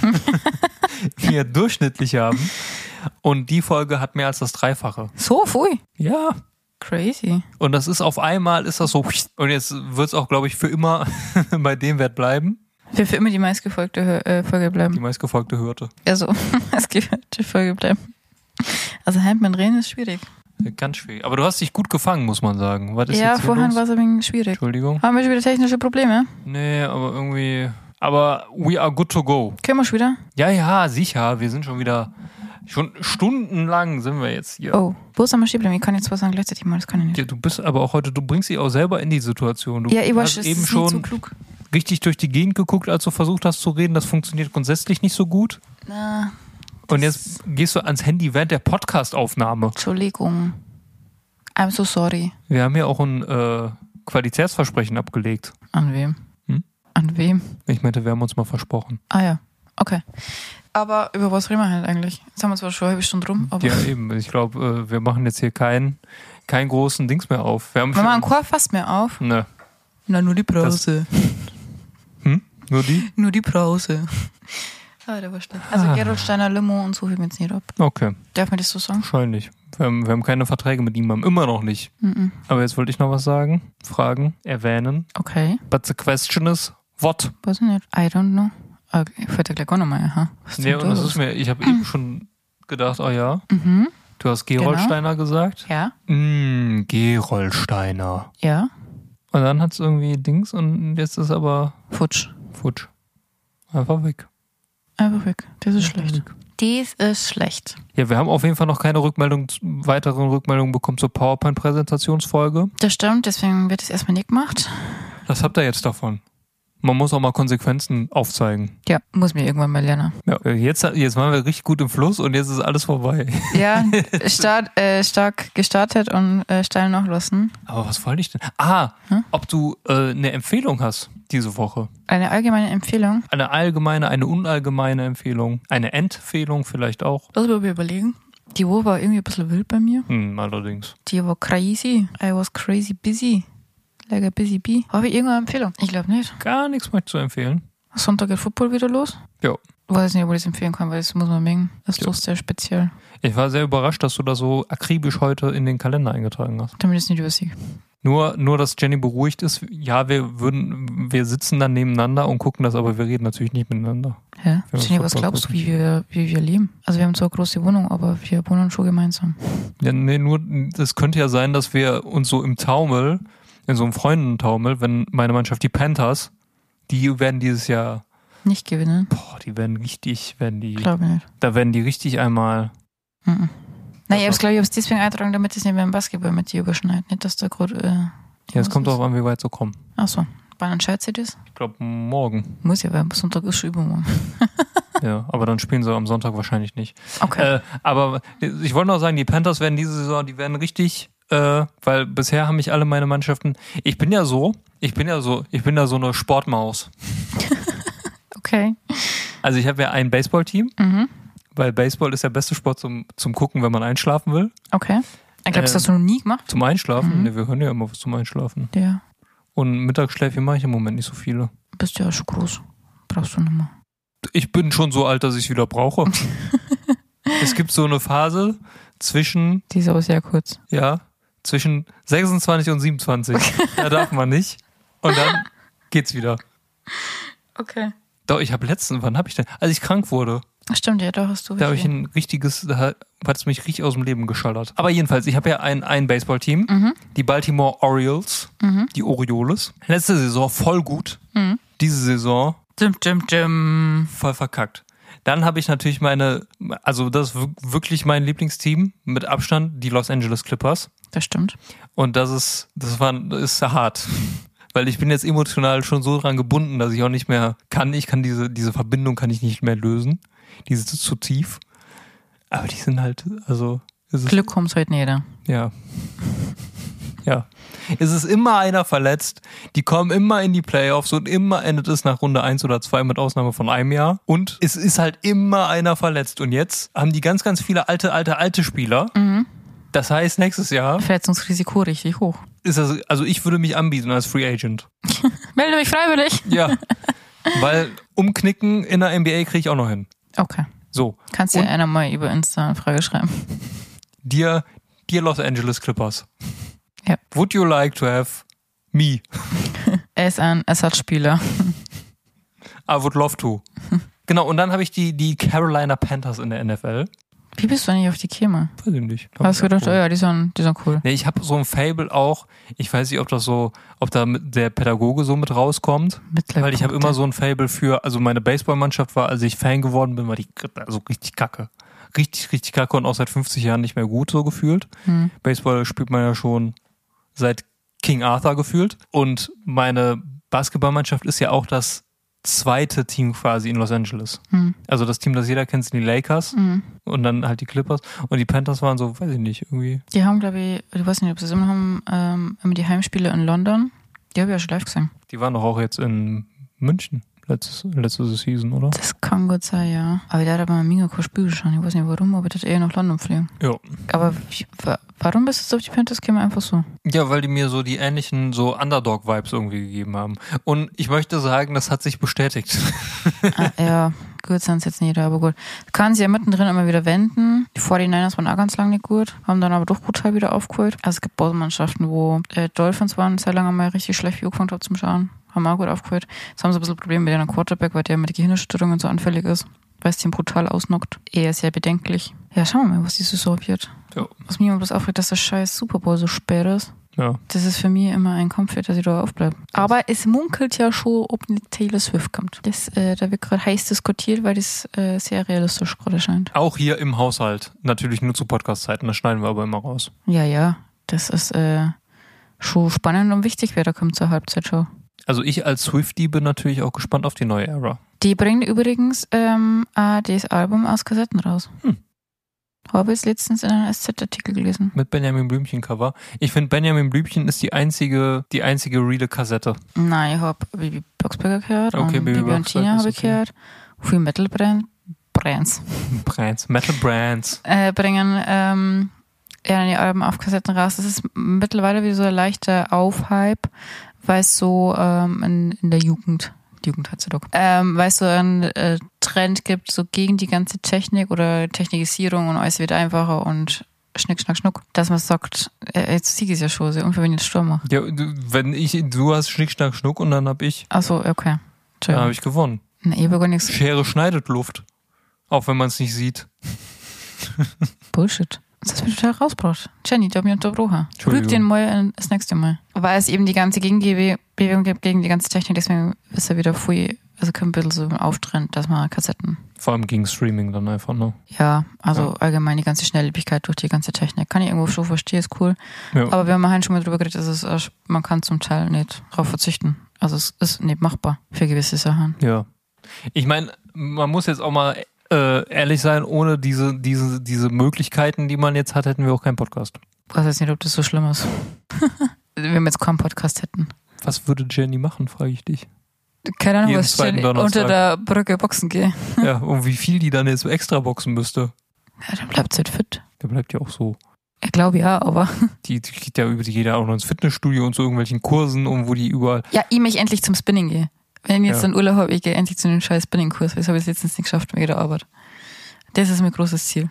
wir durchschnittlich haben. Und die Folge hat mehr als das Dreifache. So, pfui. Ja. Crazy. Und das ist auf einmal, ist das so. Und jetzt wird es auch, glaube ich, für immer bei dem Wert bleiben. Wir für immer die meistgefolgte Hör- äh, Folge Die bleiben. meistgefolgte Hörte. Also, es gehört die Folge bleiben. Also, Handman reden ist schwierig. Ganz schwierig. Aber du hast dich gut gefangen, muss man sagen. Was ist Ja, jetzt hier vorhin los? war es ein wenig schwierig. Entschuldigung. Haben wir schon wieder technische Probleme? Nee, aber irgendwie. Aber we are good to go. Können wir schon wieder? Ja, ja, sicher. Wir sind schon wieder. Schon stundenlang sind wir jetzt hier. Oh, wo ist am stehen bleiben? Ich kann jetzt was sagen gleichzeitig mal, das kann ich nicht. Ja, du bist aber auch heute, du bringst dich auch selber in die Situation. Du Ja, ich weiß, hast es eben ist schon nicht so klug. richtig durch die Gegend geguckt, als du versucht hast zu reden. Das funktioniert grundsätzlich nicht so gut. Na, Und jetzt gehst du ans Handy während der Podcast-Aufnahme. Entschuldigung. I'm so sorry. Wir haben ja auch ein äh, Qualitätsversprechen abgelegt. An wem? Hm? An wem? Ich meinte, wir haben uns mal versprochen. Ah ja, okay. Aber über was reden wir halt eigentlich? Jetzt haben wir zwar schon eine halbe Stunde rum, aber Ja, eben. Ich glaube, äh, wir machen jetzt hier keinen keinen großen Dings mehr auf. Wir haben wir schon, machen Chor fast mehr auf. Ne. Na, nur die Brause. Hm? Nur die? Nur die Brause. Ah, der war schlecht. Also Gerolsteiner Limo und so heben wir jetzt nicht ab. Okay, Darf man das so sagen? wahrscheinlich. Wir haben, wir haben keine Verträge mit ihm, haben immer noch nicht. Mhm. Aber jetzt wollte ich noch was sagen, fragen, erwähnen. Okay, But the question is, what? weiß ich nicht. I don't know. Okay, fällt dir gleich auch nochmal, aha. Was ist Nee, denn und da das los? ist mir, ich habe eben schon gedacht, oh ja, Mhm. du hast Gerolsteiner gesagt. Ja, Mm, Gerolsteiner. ja. Und dann hat's irgendwie Dings und jetzt ist aber Futsch. futsch. Einfach weg. Einfach weg. Das ist Einfach schlecht. weg. Dies ist schlecht. Ja, wir haben auf jeden Fall noch keine Rückmeldung, weitere Rückmeldungen bekommen zur PowerPoint-Präsentationsfolge. Das stimmt, deswegen wird es erstmal nicht gemacht. Das habt ihr jetzt davon. Man muss auch mal Konsequenzen aufzeigen. Ja, muss mir irgendwann mal lernen. Ja, jetzt, jetzt waren wir richtig gut im Fluss und jetzt ist alles vorbei. Ja, start, äh, stark gestartet und äh, steil nachlassen. Aber was wollte ich denn? Ah, hm? ob du äh, eine Empfehlung hast diese Woche. Eine allgemeine Empfehlung? Eine allgemeine, eine unallgemeine Empfehlung. Eine Empfehlung vielleicht auch. Lass mal überlegen. Die Woche war irgendwie ein bisschen wild bei mir. Hm, allerdings. Die war crazy. I was crazy busy. Like a busy bee. Habe ich irgendeine Empfehlung? Ich glaube nicht. Gar nichts mehr zu empfehlen. Sonntag geht Football wieder los? Ja. Ich weiß nicht, ob ich das empfehlen kann, weil das muss man mengen. Das ist doch sehr speziell. Ich war sehr überrascht, dass du das so akribisch heute in den Kalender eingetragen hast. Damit es nicht übersiegt. Nur, nur, dass Jenny beruhigt ist. Ja, wir würden, wir sitzen dann nebeneinander und gucken das, aber wir reden natürlich nicht miteinander. Ja? Jenny, was glaubst du, wie wir, wie wir leben? Also wir haben zwar eine große Wohnung, aber wir wohnen schon gemeinsam. Ja, nee, nur, das könnte ja sein, dass wir uns so im Taumel, in so einem Freundentaumel, wenn meine Mannschaft, die Panthers, die werden dieses Jahr nicht gewinnen. Boah, die werden richtig, werden die. Glaube nicht. Da werden die richtig einmal. Mhm. Nein, ich hab's, glaube ich, hab's deswegen eintragen, damit es nicht mehr im Basketball mit dir überschneidet. Nicht, dass da gerade. Äh, ja, es kommt darauf an, wie weit so kommen. Ach so. Wann entscheidet sie das? Ich glaube, morgen. Muss ja, weil Sonntag ist schon übermorgen. Ja, aber dann spielen sie am Sonntag wahrscheinlich nicht. Okay. Äh, aber ich wollte noch sagen, die Panthers werden diese Saison, die werden richtig. Äh, weil bisher haben mich alle meine Mannschaften. Ich bin ja so, ich bin ja so, ich bin ja so eine Sportmaus. Okay. Also ich habe ja ein Baseballteam, mhm. weil Baseball ist der beste Sport zum, zum Gucken, wenn man einschlafen will. Okay. Ich glaube, das hast du noch nie gemacht. Zum Einschlafen? Mhm. Ne, wir hören ja immer was zum Einschlafen. Ja. Und Mittagsschläfchen mache ich im Moment nicht so viele. Bist ja schon groß. Brauchst du nicht mehr. Ich bin schon so alt, dass ich es wieder brauche. Es gibt so eine Phase zwischen... Die ist aber sehr kurz. Ja, zwischen sechsundzwanzig und siebenundzwanzig. Da darf man nicht. Und dann geht's wieder. Okay. Doch, ich habe letztens, wann habe ich denn? Als ich krank wurde. Stimmt, ja, da hast du. Da habe ich ein richtiges, da hat es mich richtig aus dem Leben geschallert. Aber jedenfalls, ich habe ja ein, ein Baseballteam, mhm. die Baltimore Orioles, mhm. die Orioles. Letzte Saison voll gut. Mhm. Diese Saison dim, dim, dim. voll verkackt. Dann habe ich natürlich meine, also das ist wirklich mein Lieblingsteam mit Abstand, die Los Angeles Clippers. Das stimmt. Und das ist, das war, das ist hart. Weil ich bin jetzt emotional schon so dran gebunden, dass ich auch nicht mehr kann. Ich kann diese, diese Verbindung kann ich nicht mehr lösen. Die ist zu tief. Aber die sind halt, also. Es ist, Glück kommt heute näher. Ja. Ja. Es ist immer einer verletzt. Die kommen immer in die Playoffs und immer endet es nach Runde eins oder zwei mit Ausnahme von einem Jahr. Und es ist halt immer einer verletzt. Und jetzt haben die ganz, ganz viele alte, alte, alte Spieler. Mhm. Das heißt, nächstes Jahr Verletzungsrisiko richtig hoch. Ist das, also ich würde mich anbieten als Free Agent. Melde mich freiwillig. Ja, weil umknicken in der N B A kriege ich auch noch hin. Okay. So. Kannst du ja einer mal über Insta eine Frage schreiben. Dir, dir Los Angeles Clippers. Ja. Would you like to have me? Er ist ein Ersatzspieler. I would love to. Genau, und dann habe ich die, die Carolina Panthers in der N F L. Wie bist du eigentlich auf die Käme? Weiß ich nicht. Hast du gedacht, cool. Oh ja, die sind, die sind cool. Nee, ich habe so ein Fable auch, ich weiß nicht, ob das so, ob da der Pädagoge so mit rauskommt. Mittlerweile weil ich habe immer so ein Fable für, also meine Baseballmannschaft war, als ich Fan geworden bin, war die also richtig kacke. Richtig, richtig kacke und auch seit fünfzig Jahren nicht mehr gut so gefühlt. Hm. Baseball spielt man ja schon seit King Arthur gefühlt. Und meine Basketballmannschaft ist ja auch das zweite Team quasi in Los Angeles. Mhm. Also das Team, das jeder kennt, sind die Lakers mhm. und dann halt die Clippers. Und die Panthers waren so, weiß ich nicht, irgendwie. Die haben, glaube ich, ich weiß nicht, ob sie es immer haben, ähm, immer die Heimspiele in London. Die habe ich ja schon live gesehen. Die waren doch auch jetzt in München. Letztes, letzte Season, oder? Das kann gut sein, ja. Aber der hat aber mega cool Spiel geschaut. Ich weiß nicht warum, aber das eher nach London fliegen. Ja. Aber wie, warum bist du jetzt auf die Panthers gekommen? Einfach so? Ja, weil die mir so die ähnlichen so Underdog-Vibes irgendwie gegeben haben. Und ich möchte sagen, das hat sich bestätigt. Ah, ja, gut, sind es jetzt nicht, aber gut. Kann sie ja mittendrin immer wieder wenden. Die forty-niners waren auch ganz lange nicht gut, haben dann aber doch brutal wieder aufgeholt. Also es gibt Mannschaften, wo äh, Dolphins waren sehr lange mal richtig schlecht wie angefangen habe zum Schauen. Haben auch gut aufgeholt. Jetzt haben sie ein bisschen Probleme mit einem Quarterback, weil der mit Gehirnerschütterungen so anfällig ist, weil es den brutal ausnockt. Eher sehr bedenklich. Ja, schauen wir mal, was die Saison wird. Ja. Was mich immer bloß aufregt, dass der scheiß Super Bowl so spät ist. Ja. Das ist für mich immer ein Kampf, dass ich da aufbleibe. Aber es munkelt ja schon, ob eine Taylor Swift kommt. Das, äh, da wird gerade heiß diskutiert, weil das äh, sehr realistisch gerade scheint. Auch hier im Haushalt. Natürlich nur zu Podcast-Zeiten, das schneiden wir aber immer raus. Ja, ja. Das ist äh, schon spannend und wichtig, wer da kommt zur Halbzeitshow. Also ich als Swiftie bin natürlich auch gespannt auf die neue Era. Die bringen übrigens ähm, auch das Album aus Kassetten raus. Hm. Habe ich letztens in einem S Z-Artikel gelesen. Mit Benjamin Blümchen-Cover. Ich finde, Benjamin Blümchen ist die einzige, die einzige reale Kassette. Nein, ich habe Bibi Blocksberger gehört Okay, und Bibi Bibi und Blocksberg Tina ist habe ich okay. gehört. Viel Metal-Brands Brands, Brands, Metal Brands. äh, bringen ähm, ja, die Alben auf Kassetten raus. Das ist mittlerweile wieder so ein leichter Aufhype, weil es so ähm, in, in der Jugend, die Jugend hat sie doch, ähm, weil es so einen äh, Trend gibt, so gegen die ganze Technik oder Technikisierung und alles wird einfacher und Schnick, Schnack, Schnuck, dass man sagt, äh, jetzt sieg ich ja schon, so ungefähr wenn ich den Sturm mache. Ja, du, wenn ich, du hast Schnick, Schnack, Schnuck und dann hab ich, Achso, okay. dann habe ich gewonnen. Na, ich habe gar nichts. Schere schneidet Luft. Auch wenn man es nicht sieht. Bullshit. Das hast du mich total rausgebracht. Jenny, du hast mich unterbrochen. Entschuldigung. Rüg den mal das nächste Mal. Weil es eben die ganze Gegenbewegung gibt gegen die ganze Technik, deswegen ist er wieder viel, also kommt ein bisschen so auftrend, dass man Kassetten. Vor allem gegen Streaming dann einfach, ne? Ja, also Ja. allgemein die ganze Schnelllebigkeit durch die ganze Technik. Kann ich irgendwo schon verstehen, ist cool. Ja. Aber wir haben halt schon mal drüber geredet, dass es, auch- man kann zum Teil nicht drauf verzichten. Also es ist nicht machbar für gewisse Sachen. Ja. Ich meine, man muss jetzt auch mal äh, ehrlich sein, ohne diese, diese, diese Möglichkeiten, die man jetzt hat, hätten wir auch keinen Podcast. Ich weiß jetzt nicht, ob das so schlimm ist. Wenn wir jetzt keinen Podcast hätten. Was würde Jenny machen, frage ich dich. Keine Ahnung, Jeden was zweiten Jenny Donnerstag. unter der Brücke boxen gehe. Ja, und wie viel die dann jetzt extra boxen müsste. Ja, dann bleibt halt fit. Der bleibt ja auch so. Ich glaube ja, aber. Die, die geht ja über die jeder auch noch ins Fitnessstudio und zu irgendwelchen Kursen und wo die überall. Ja, ich mich endlich zum Spinning gehe. Wenn ich jetzt Ja. einen Urlaub habe, ich gehe endlich zu einem scheiß Spinning-Kurs, weil das habe ich letztens nicht geschafft wegen der Arbeit. Das ist mein großes Ziel.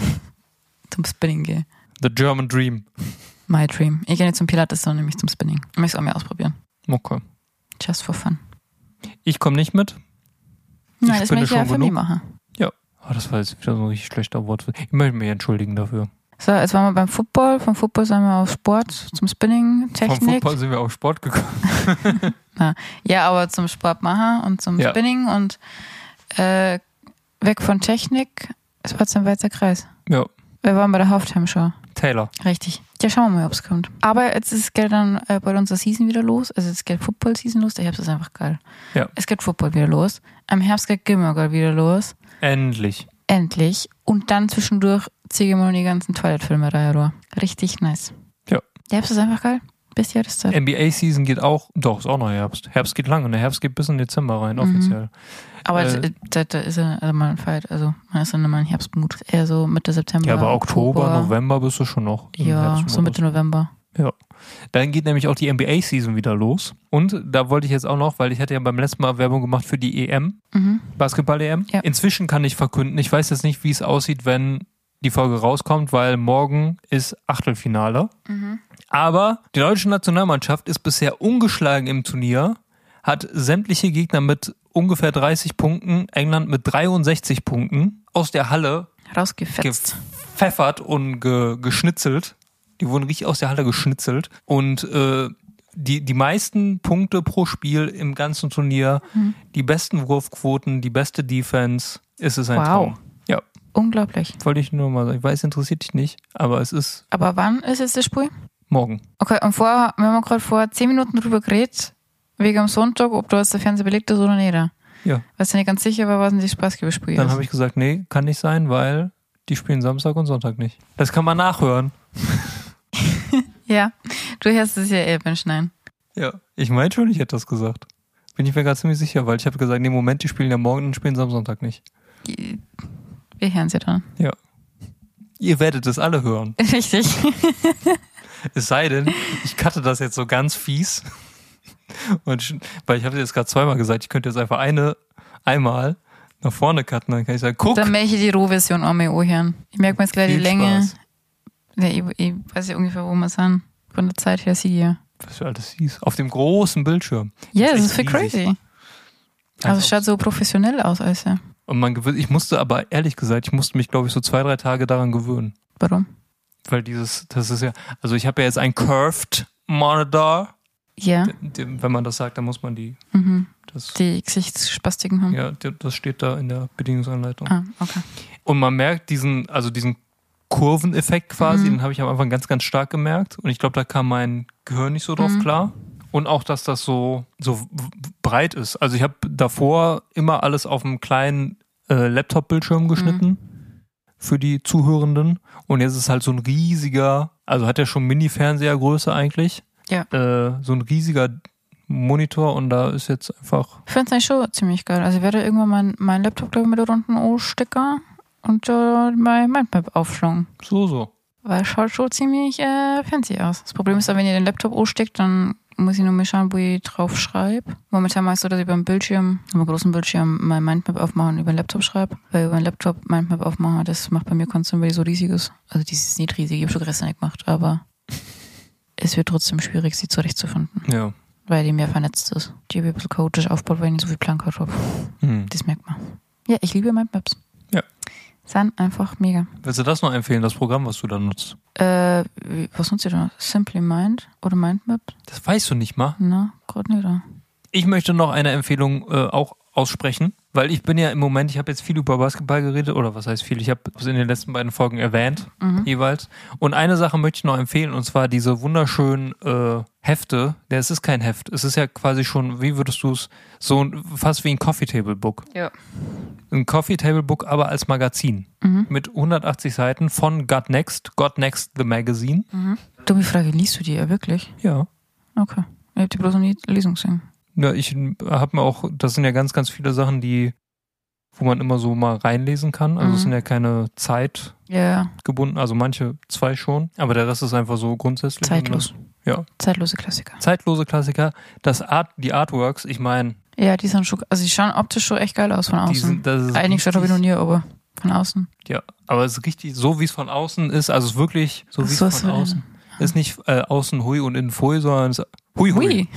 Zum Spinning gehe. The German Dream. My dream. Ich gehe nicht zum Pilates, sondern nämlich zum Spinning. Ich möchte es auch mal ausprobieren. Okay. Just for fun. Ich komme nicht mit. Nein, das spinne möchte ich ja schon für mich genug. machen. Ja. Oh, das war jetzt wieder so ein richtig schlechter Wort. Ich möchte mich entschuldigen dafür. So, jetzt waren wir beim Football. Vom Football sind wir auf Sport, zum Spinning, Vom Technik. Fußball sind wir auf Sport gekommen. Ja, aber zum Sport machen und zum Ja. Spinning und äh, weg von Technik. Es war jetzt ein weiter Kreis. Ja. Wir waren bei der Halftime-Show. Taylor. Richtig. Ja, schauen wir mal, ob es kommt. Aber jetzt ist geht dann äh, bei unserer Season wieder los. Also jetzt geht Football-Season los. Der Herbst ist einfach geil. Ja. Es geht Football wieder los. Am Herbst geht Gimmergirl wieder los. Endlich. Endlich. Und dann zwischendurch ziehen wir noch die ganzen Twilight-Filme rein. Richtig nice. Ja. Der Herbst ist einfach geil. Bis die Jahreszeit. N B A-Season geht auch, doch, ist auch noch Herbst. Herbst geht lang und der Herbst geht bis in Dezember rein, offiziell. Aber äh, da, da ist ja, also man feiert, also man ist dann immer ein Herbstmut. Eher so Mitte September. Ja, aber Oktober, November bist du schon noch im Ja, Herbstmodus. so Mitte November. Ja. Dann geht nämlich auch die N B A-Season wieder los. Und da wollte ich jetzt auch noch, weil ich hatte ja beim letzten Mal Werbung gemacht für die E M, Mhm. Basketball-E M. Ja. Inzwischen kann ich verkünden, ich weiß jetzt nicht, wie es aussieht, wenn die Folge rauskommt, weil morgen ist Achtelfinale. Mhm. Aber die deutsche Nationalmannschaft ist bisher ungeschlagen im Turnier, hat sämtliche Gegner mit ungefähr dreißig Punkten, England mit dreiundsechzig Punkten aus der Halle Rausgefetzt. gepfeffert und ge geschnitzelt. Die wurden richtig aus der Halle geschnitzelt. Und äh, die, die meisten Punkte pro Spiel im ganzen Turnier, Mhm. die besten Wurfquoten, die beste Defense, ist es ein Wow. Traum. Ja, Unglaublich. wollte ich nur mal sagen. Ich weiß, interessiert dich nicht, aber es ist Aber wann ist jetzt das Spiel? morgen. Okay, und vorher, wir haben gerade vor zehn Minuten drüber geredet, wegen am Sonntag, ob da jetzt der Fernseher belegt ist oder nicht. Ja. Weißt du nicht ganz sicher, war, was denn die Spaßgeberspiel Dann ist? habe ich gesagt, nee, kann nicht sein, weil die spielen Samstag und Sonntag nicht. Das kann man nachhören. Ja, du hast es ja eh beim Schneiden. Ja, ich meine schon, ich hätte das gesagt. Bin ich mir gerade ziemlich sicher, weil ich habe gesagt, nee, Moment, die spielen ja morgen und spielen sie am Sonntag nicht. Wir hören sie dann. Ja. Ihr werdet es alle hören. Richtig. Es sei denn, ich cutte das jetzt so ganz fies. Und sch- weil ich habe jetzt gerade zweimal gesagt, ich könnte jetzt einfach eine, einmal nach vorne cutten, dann kann ich sagen, guck. Dann möchte ich die Rohversion auch mal anhören. Ich merke mir jetzt gleich die Viel Länge. Spaß. Ja, ich, ich weiß ja ungefähr, wo wir sind. Von der Zeit her, sie ja. Was für alles hieß. Auf dem großen Bildschirm. Ja, Das das ist ist viel echt riesig. crazy. Also es Einfach- schaut so professionell aus, als ja. Und man gewöhnt, ich musste aber ehrlich gesagt, ich musste mich, glaube ich, so zwei, drei Tage daran gewöhnen. Warum? Weil dieses, das ist ja, also ich habe ja jetzt einen Curved Monitor. Ja. Dem- Wenn man das sagt, dann muss man die, Mhm. das, Die Gesichtsspastiken haben. ja, der- das steht da in der Bedienungsanleitung. Ah, okay. Und man merkt diesen, also diesen Kurveneffekt quasi, Mhm. den habe ich am Anfang ganz, ganz stark gemerkt. Und ich glaube, da kam mein Gehirn nicht so drauf Mhm. klar. Und auch, dass das so, so w- breit ist. Also ich habe davor immer alles auf einem kleinen äh, Laptop-Bildschirm geschnitten mhm. für die Zuhörenden. Und jetzt ist halt so ein riesiger, also hat ja schon Mini-Fernsehergröße eigentlich. Ja. Äh, so ein riesiger Monitor und da ist jetzt einfach... Ich finde es eigentlich schon ziemlich geil. Also ich werde irgendwann mein, mein Laptop, glaube ich, mit der runden O-Stecker und äh, mein Mindmap aufschlagen. So, so. Weil es schaut schon ziemlich äh, fancy aus. Das Problem ist, wenn ihr den Laptop ansteckt, dann muss ich nur mal schauen, wo ich drauf schreibe. Momentan mache ich so, dass ich beim Bildschirm, beim großen Bildschirm, mein Mindmap aufmache und über den Laptop schreibe. Weil über den Laptop Mindmap aufmache, das macht bei mir konstant, weil die so riesig ist. Also die ist nicht riesig, ich habe schon gestern nicht gemacht, aber es wird trotzdem schwierig, sie zurechtzufinden. Ja. Weil die mehr vernetzt ist. Die habe ich ein bisschen chaotisch aufgebaut, weil ich nicht so viel Plan gehabt habe. Hm. Das merkt man. Ja, ich liebe Mindmaps. Ja. Sind einfach mega. Willst du das noch empfehlen, das Programm, was du da nutzt? Äh, wie, was nutzt ihr da? Simply Mind oder Mindmap? Das weißt du nicht mal. Na, gerade nicht da. Ich möchte noch eine Empfehlung äh, auch aussprechen, weil ich bin ja im Moment, ich habe jetzt viel über Basketball geredet, oder was heißt viel, ich habe es in den letzten beiden Folgen erwähnt, Mhm. jeweils. Und eine Sache möchte ich noch empfehlen, und zwar diese wunderschönen äh, Hefte. Ja, es ist kein Heft, es ist ja quasi schon, wie würdest du es, so ein- fast wie ein Coffee Table Book. Ja. Ein Coffee Table Book, aber als Magazin. Mhm. Mit hundertachtzig Seiten von Got Next, Got Next the Magazine. Mhm. Dumme Frage, liest du die ja wirklich? Ja. Okay. Ich hab die bloß noch nie Lesung gesehen. Ja, ich habe mir auch, das sind ja ganz, ganz viele Sachen, die, wo man immer so mal reinlesen kann. Also Mhm. es sind ja keine Zeit Ja, gebunden, also manche zwei schon, aber der Rest ist einfach so grundsätzlich. zeitlos. Ja. Zeitlose Klassiker. Zeitlose Klassiker. Das Art, die Artworks, ich meine, Ja, die sind schon, also die schauen optisch schon echt geil aus von die außen. sind, das ist Einige Stadt habe ich noch richtig- nie, aber von außen. Ja, aber es ist richtig, so wie es von außen ist, also es ist wirklich so wie es So von ist außen ist, nicht äh, außen hui und innen pfui, sondern es ist hui hui. Hui.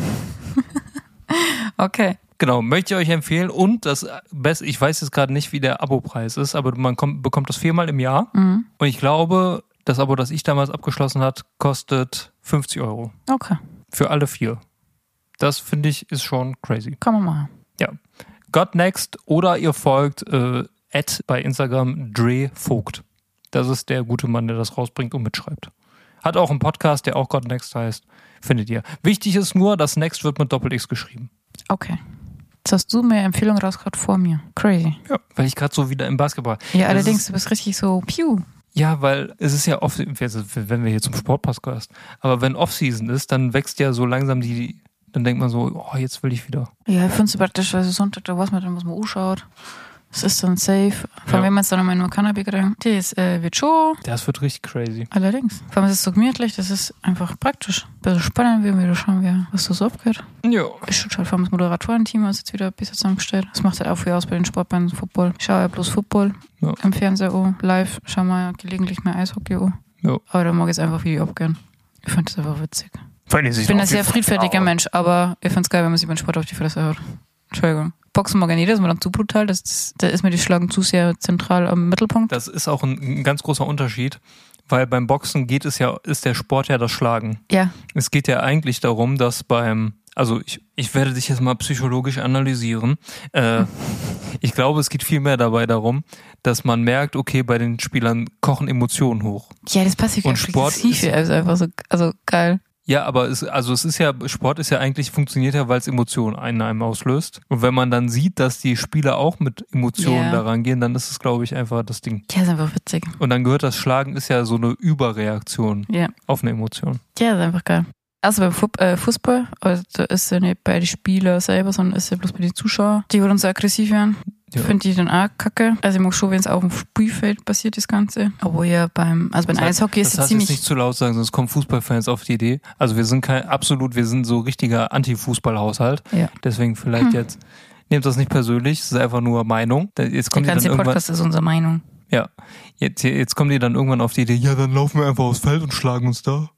Okay. Genau, möchte ich euch empfehlen und das Beste, ich weiß jetzt gerade nicht, wie der Abopreis ist, aber man kommt, bekommt das viermal im Jahr Mhm. und ich glaube, das Abo, das ich damals abgeschlossen hat, kostet fünfzig Euro Okay. für alle vier. Das finde ich ist schon crazy. Kann man machen. Ja, Got Next oder ihr folgt äh, at bei Instagram Dre Vogt. Das ist der gute Mann, der das rausbringt und mitschreibt. Hat auch einen Podcast, der auch Got Next heißt. Findet ihr. Wichtig ist nur, das Next wird mit Doppel-X geschrieben. Okay. Jetzt hast du mehr Empfehlungen raus gerade vor mir. Crazy. Ja, weil ich gerade so wieder im Basketball. Ja, Das allerdings, ist- du bist richtig so, piu. Ja, weil es ist ja oft, wenn wir hier zum Sportpodcast, aber wenn Off-Season ist, dann wächst ja so langsam die, dann denkt man so, oh, jetzt will ich wieder. Ja, ich finde es praktisch, weil so Sonntag, da weiß man dann, was man anschaut. Es ist dann safe. Vor allem, Ja. wenn man es dann nochmal nur Cannabis kriegt. Das äh, wird schon. Das wird richtig crazy. Allerdings. Vor allem, es ist so gemütlich, das ist einfach praktisch. Ein bisschen spannend, wie wir schauen, wer, was da so abgeht. Ja. Ich schaue halt, vor allem das Moderatorenteam ist jetzt wieder ein bisschen zusammengestellt. Das macht halt auch viel aus bei den Sportbeinen Football. Ich schaue ja bloß Football Ja. im Fernseher an. Live schauen wir gelegentlich mal Eishockey an. Ja. Aber da mag ich es einfach, wie die abgehen. Ich fand das einfach witzig. Ich Ich bin ein sehr friedfertiger Mensch, aber ich finde es geil, wenn man sich beim Sport auf die Fresse haut. Entschuldigung. Boxen mag ich nicht, das ist mir dann zu brutal. Das, das, da ist mir die Schlagen zu sehr zentral am Mittelpunkt. Das ist auch ein, ein ganz großer Unterschied, weil beim Boxen geht es ja, ist der Sport ja das Schlagen. Ja. Es geht ja eigentlich darum, dass beim, also ich, ich werde dich jetzt mal psychologisch analysieren. Äh, ich glaube, es geht vielmehr dabei darum, dass man merkt, okay, bei den Spielern kochen Emotionen hoch. Ja, das passiert Und Sport ist- ist einfach so, also geil. Ja, aber es, also es ist ja, Sport ist ja eigentlich, funktioniert ja, weil es Emotionen in einem auslöst. Und wenn man dann sieht, dass die Spieler auch mit Emotionen Ja. daran gehen, dann ist es, glaube ich, einfach das Ding. Ja, ist einfach witzig. Und dann gehört das Schlagen, ist ja so eine Überreaktion Ja. auf eine Emotion. Ja, ist einfach geil. Also beim Fu- äh, Fußball, also da ist ja nicht bei den Spielern selber, sondern ist ja bloß bei den Zuschauern, die dann so aggressiv werden. Ja. Finde ich dann auch kacke. Also ich mag schon, wenn es auf dem Spielfeld passiert, das Ganze. Aber ja, beim, also beim Das heißt- Eishockey ist Das es heißt jetzt ziemlich. nicht zu laut sagen, sonst kommen Fußballfans auf die Idee. Also wir sind kein, absolut, wir sind so richtiger Anti-Fußball-Haushalt. Ja. Deswegen vielleicht Hm. jetzt, nehmt das nicht persönlich, es ist einfach nur Meinung. Jetzt Der kommt ihr dann ganze irgendwann, Podcast ist unsere Meinung. ja, jetzt, jetzt kommt ihr dann irgendwann auf die Idee, ja, dann laufen wir einfach aufs Feld und schlagen uns da.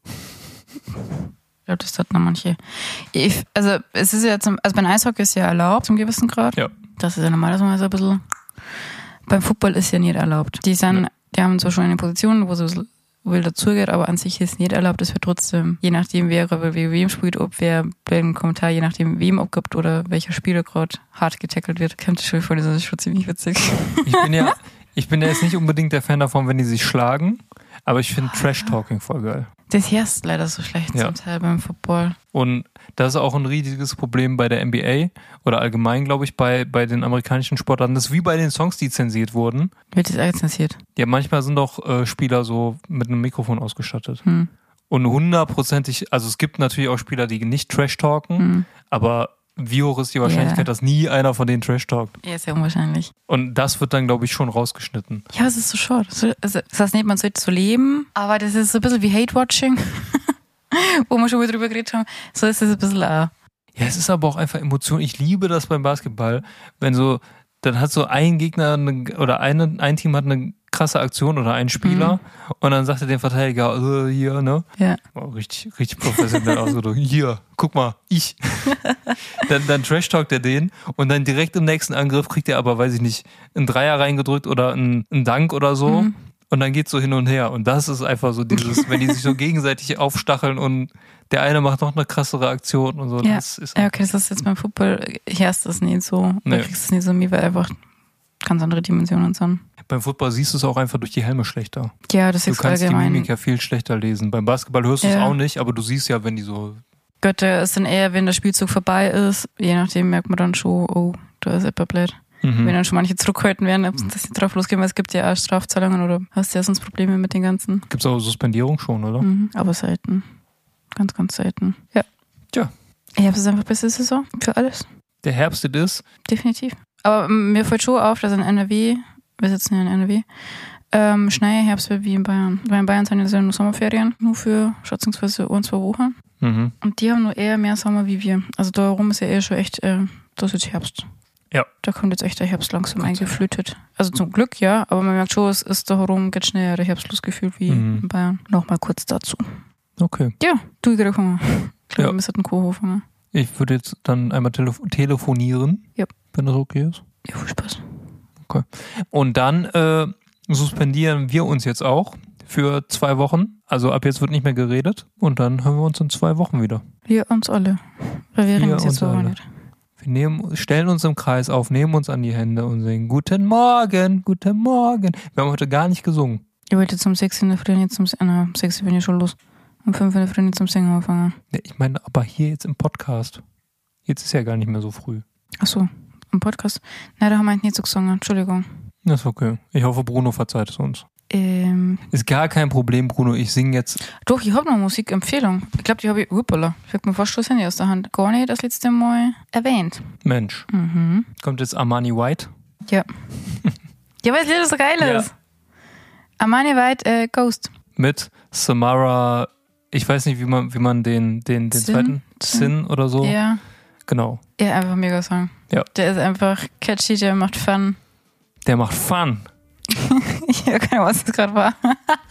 Ich glaube, das hat noch manche. Ich, also es ist ja zum, also beim Eishockey ist ja erlaubt zum gewissen Grad. Ja. Das ist ja normalerweise ein bisschen. Beim Football ist ja nicht erlaubt. Die sind, Ja. die haben zwar schon eine Position, wo es will dazugeht, aber an sich ist nicht erlaubt. Es wird trotzdem, je nachdem wer bei wem spielt, ob wer einen Kommentar, je nachdem wem abgibt oder welcher Spieler gerade hart getackelt wird, kommt das schon vor, das ist schon ziemlich witzig. Ich bin ja, ich bin ja jetzt nicht unbedingt der Fan davon, wenn die sich schlagen, Aber ich finde Trash-Talking voll geil. Das hörst leider so schlecht Ja. zum Teil beim Football. Und das ist auch ein riesiges Problem bei der N B A oder allgemein, glaube ich, bei, bei den amerikanischen Sportarten. Das ist wie bei den Songs, die zensiert wurden. Wird das alles zensiert? Ja, manchmal sind doch äh, Spieler so mit einem Mikrofon ausgestattet. Hm. Und hundertprozentig, also es gibt natürlich auch Spieler, die nicht Trash-talken, Hm. aber wie hoch ist die Wahrscheinlichkeit, Ja. dass nie einer von denen Trash-talkt? Ja, ist ja unwahrscheinlich. Und das wird dann, glaube ich, schon rausgeschnitten. Ja, es ist so short. So- Also, das heißt nicht, man sollte so leben, aber das ist so ein bisschen wie Hate-Watching, wo wir schon mal drüber geredet haben. So ist es ein bisschen auch. Ja, es ist aber auch einfach Emotion. Ich liebe das beim Basketball, wenn so, dann hat so ein Gegner eine, oder eine, ein Team hat eine krasse Aktion oder ein Spieler Mhm. und dann sagt er dem Verteidiger, äh, hier, ne? Ja. Oh, richtig, richtig professionell ausgedrückt. Hier, guck mal, ich. dann dann trash-talkt er den und dann direkt im nächsten Angriff kriegt er aber, weiß ich nicht, einen Dreier reingedrückt oder einen, einen Dank oder so. Mhm. Und dann geht's so hin und her. Und das ist einfach so dieses, wenn die sich so gegenseitig aufstacheln und der eine macht noch eine krassere Aktion und so. Ja. Das ist Ja, okay, das ist jetzt beim Football, hörst du das nicht so. Du Nee. kriegst es nicht so mit, weil einfach ganz andere Dimensionen sind. Beim Football siehst du es auch einfach durch die Helme schlechter. Ja, das Du ist kannst die allgemein. Mimik ja viel schlechter lesen. Beim Basketball hörst du es Ja. auch nicht, aber du siehst ja, wenn die so. Götter ist dann eher, wenn der Spielzug vorbei ist, je nachdem merkt man dann schon, oh, da ist etwas blöd. Mhm. Wenn dann schon manche zurückhalten werden, ob das nicht drauf losgehen, weil es gibt ja auch Strafzahlungen oder hast du ja sonst Probleme mit den ganzen. Gibt's auch Suspendierung schon, oder? Mhm, aber selten. Ganz, ganz selten. Ja. Tja. Ich habe es einfach beste Saison für alles. Der Herbst it is. Definitiv. Aber ähm, mir fällt schon auf, dass in N R W, wir sitzen ja in N R W, ähm, Schnee, Herbst wird wie in Bayern. Weil in Bayern sind ja nur Sommerferien, nur für schätzungsweise ein, zwei Wochen. Mhm. Und die haben nur eher mehr Sommer wie wir. Also da herum ist ja eher schon echt, äh, da ist jetzt Herbst. Ja. Da kommt jetzt echt der Herbst langsam Gott sei eingeflütet. Also zum Glück, ja, aber man merkt schon, es ist da herum, geht schneller der Herbst losgefühlt wie Mhm. in Bayern. Nochmal kurz dazu. Okay. Ja, du, ich krieg Hunger. Ich glaube, Ja. wir sollten Kuhhof Hunger. Ich würde jetzt dann einmal telef- telefonieren, Ja. wenn das okay ist. Ja, viel Spaß. Und dann äh, suspendieren wir uns jetzt auch für zwei Wochen. Also ab jetzt wird nicht mehr geredet. Und dann hören wir uns in zwei Wochen wieder. Wir uns alle. Weil wir reden Wir uns jetzt uns aber alle. nicht. Wir nehmen, stellen uns im Kreis auf, nehmen uns an die Hände und singen Guten Morgen, guten Morgen. Wir haben heute gar nicht gesungen. Ich wollte zum sechs in der Früh nicht zum Singen. Nein, um sechs bin ich schon los. Um fünf in der Früh nicht zum Singen anfangen. Nee, ich meine, aber hier jetzt im Podcast. Jetzt ist ja gar nicht mehr so früh. Achso, im Podcast. Nein, da haben wir nicht so gesungen. Entschuldigung. Das ist okay. Ich hoffe, Bruno verzeiht es uns. Ähm, Ist gar kein Problem, Bruno. Ich singe jetzt. doch, ich habe noch Musikempfehlung. Ich glaube, die habe ich, uppala, ich habe mir fast schon das Handy aus der Hand. Gar nicht das letzte Mal erwähnt. Mensch. Mhm. Kommt jetzt Armani White? Ja. Ja, weil das Lied so geil Ja. ist. Armani White, äh, Ghost. Mit Samara, ich weiß nicht, wie man, wie man den, den, den Sin? zweiten, Sin oder so. Ja. Genau. Ja, einfach mega Song. Ja. Der ist einfach catchy, der macht Fun. Der macht Fun. Ich habe keine Ahnung, was das gerade war.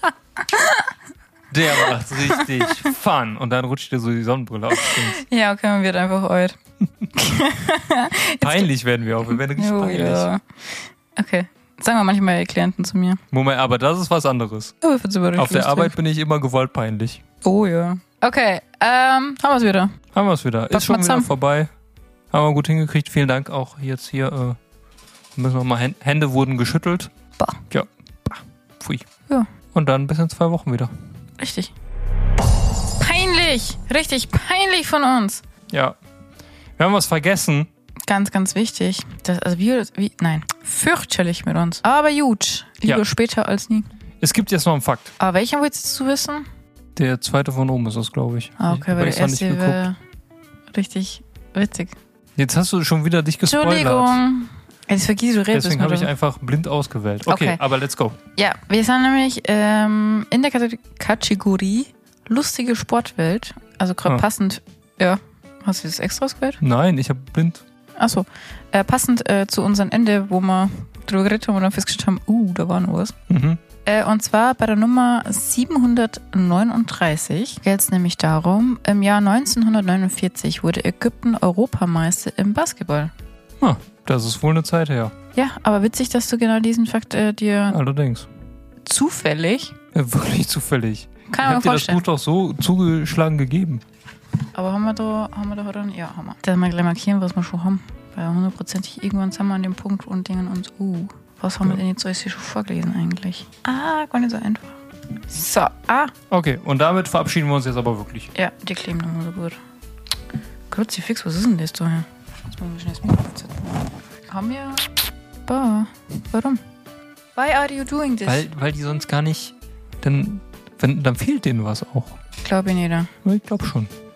Der macht richtig Fun. Und dann rutscht dir so die Sonnenbrille auf. Stimmt. Ja, okay, man wird einfach alt. Peinlich werden wir auch. Wir werden richtig Oh, peinlich. ja. Okay. Sagen wir manchmal Klienten zu mir. Moment, aber das ist was anderes. Oh, ich find's aber richtig Auf der lustig. Arbeit bin ich immer gewollt peinlich. Oh ja. Okay, ähm, haben wir's wieder. Haben wir es wieder. Pack Ist schon mal wieder zusammen. vorbei. Haben wir gut hingekriegt. Vielen Dank auch jetzt hier. Äh, müssen wir mal Hände, Hände wurden geschüttelt. Bah. Ja. Bah. Pfui. Ja. Und dann bis in zwei Wochen wieder. Richtig. Peinlich. Richtig peinlich von uns. Ja. Wir haben was vergessen. Ganz, ganz wichtig. Das, also wie, wie, nein, fürchterlich mit uns. Aber gut. Lieber Ja. später als nie. Es gibt jetzt noch einen Fakt. Aber welchen willst du wissen? Der zweite von oben ist das, glaube ich. Ah, Ich okay, hab weil der extra nicht erste geguckt. wäre richtig witzig. Jetzt hast du schon wieder dich gespoilert. Entschuldigung. Jetzt vergiss du redest Deswegen habe ich mit einfach blind ausgewählt. Okay, Okay. aber let's go. Ja, wir sind nämlich ähm, in der Kate- Kategorie lustige Sportwelt. Also gerade Ah. passend, ja, hast du das extra ausgewählt? Nein, ich habe blind. Achso, äh, passend äh, zu unserem Ende, wo wir drüber geredet haben und dann festgestellt haben, uh, da war noch was. Mhm. Äh, und zwar bei der Nummer siebenhundertneununddreißig geht es nämlich darum, im Jahr neunzehnhundertneunundvierzig wurde Ägypten Europameister im Basketball. Ah, das ist wohl eine Zeit her. Ja, aber witzig, dass du genau diesen Fakt äh, dir Allerdings. zufällig, Ja, wirklich zufällig. kann Ich man habe dir das vorstellen. Buch doch so zugeschlagen gegeben. Aber haben wir da, haben wir da heute? Ja, haben wir. Da mal gleich markieren, was wir schon haben. Weil hundertprozentig irgendwann sind wir an dem Punkt und denken uns, uh, was haben wir denn jetzt alles hier schon vorgelesen eigentlich? Ah, gar nicht so einfach. So, ah. Okay, und damit verabschieden wir uns jetzt aber wirklich. Ja, die kleben nochmal so gut. Kruzifix, was ist denn das da hier? Jetzt muss ich schnell das Mikrofon setzen. Haben wir... Boah, warum? Why are you doing this? Weil, weil die sonst gar nicht... Dann, wenn, dann fehlt denen was auch. Glaube ich nicht. Ich glaube schon.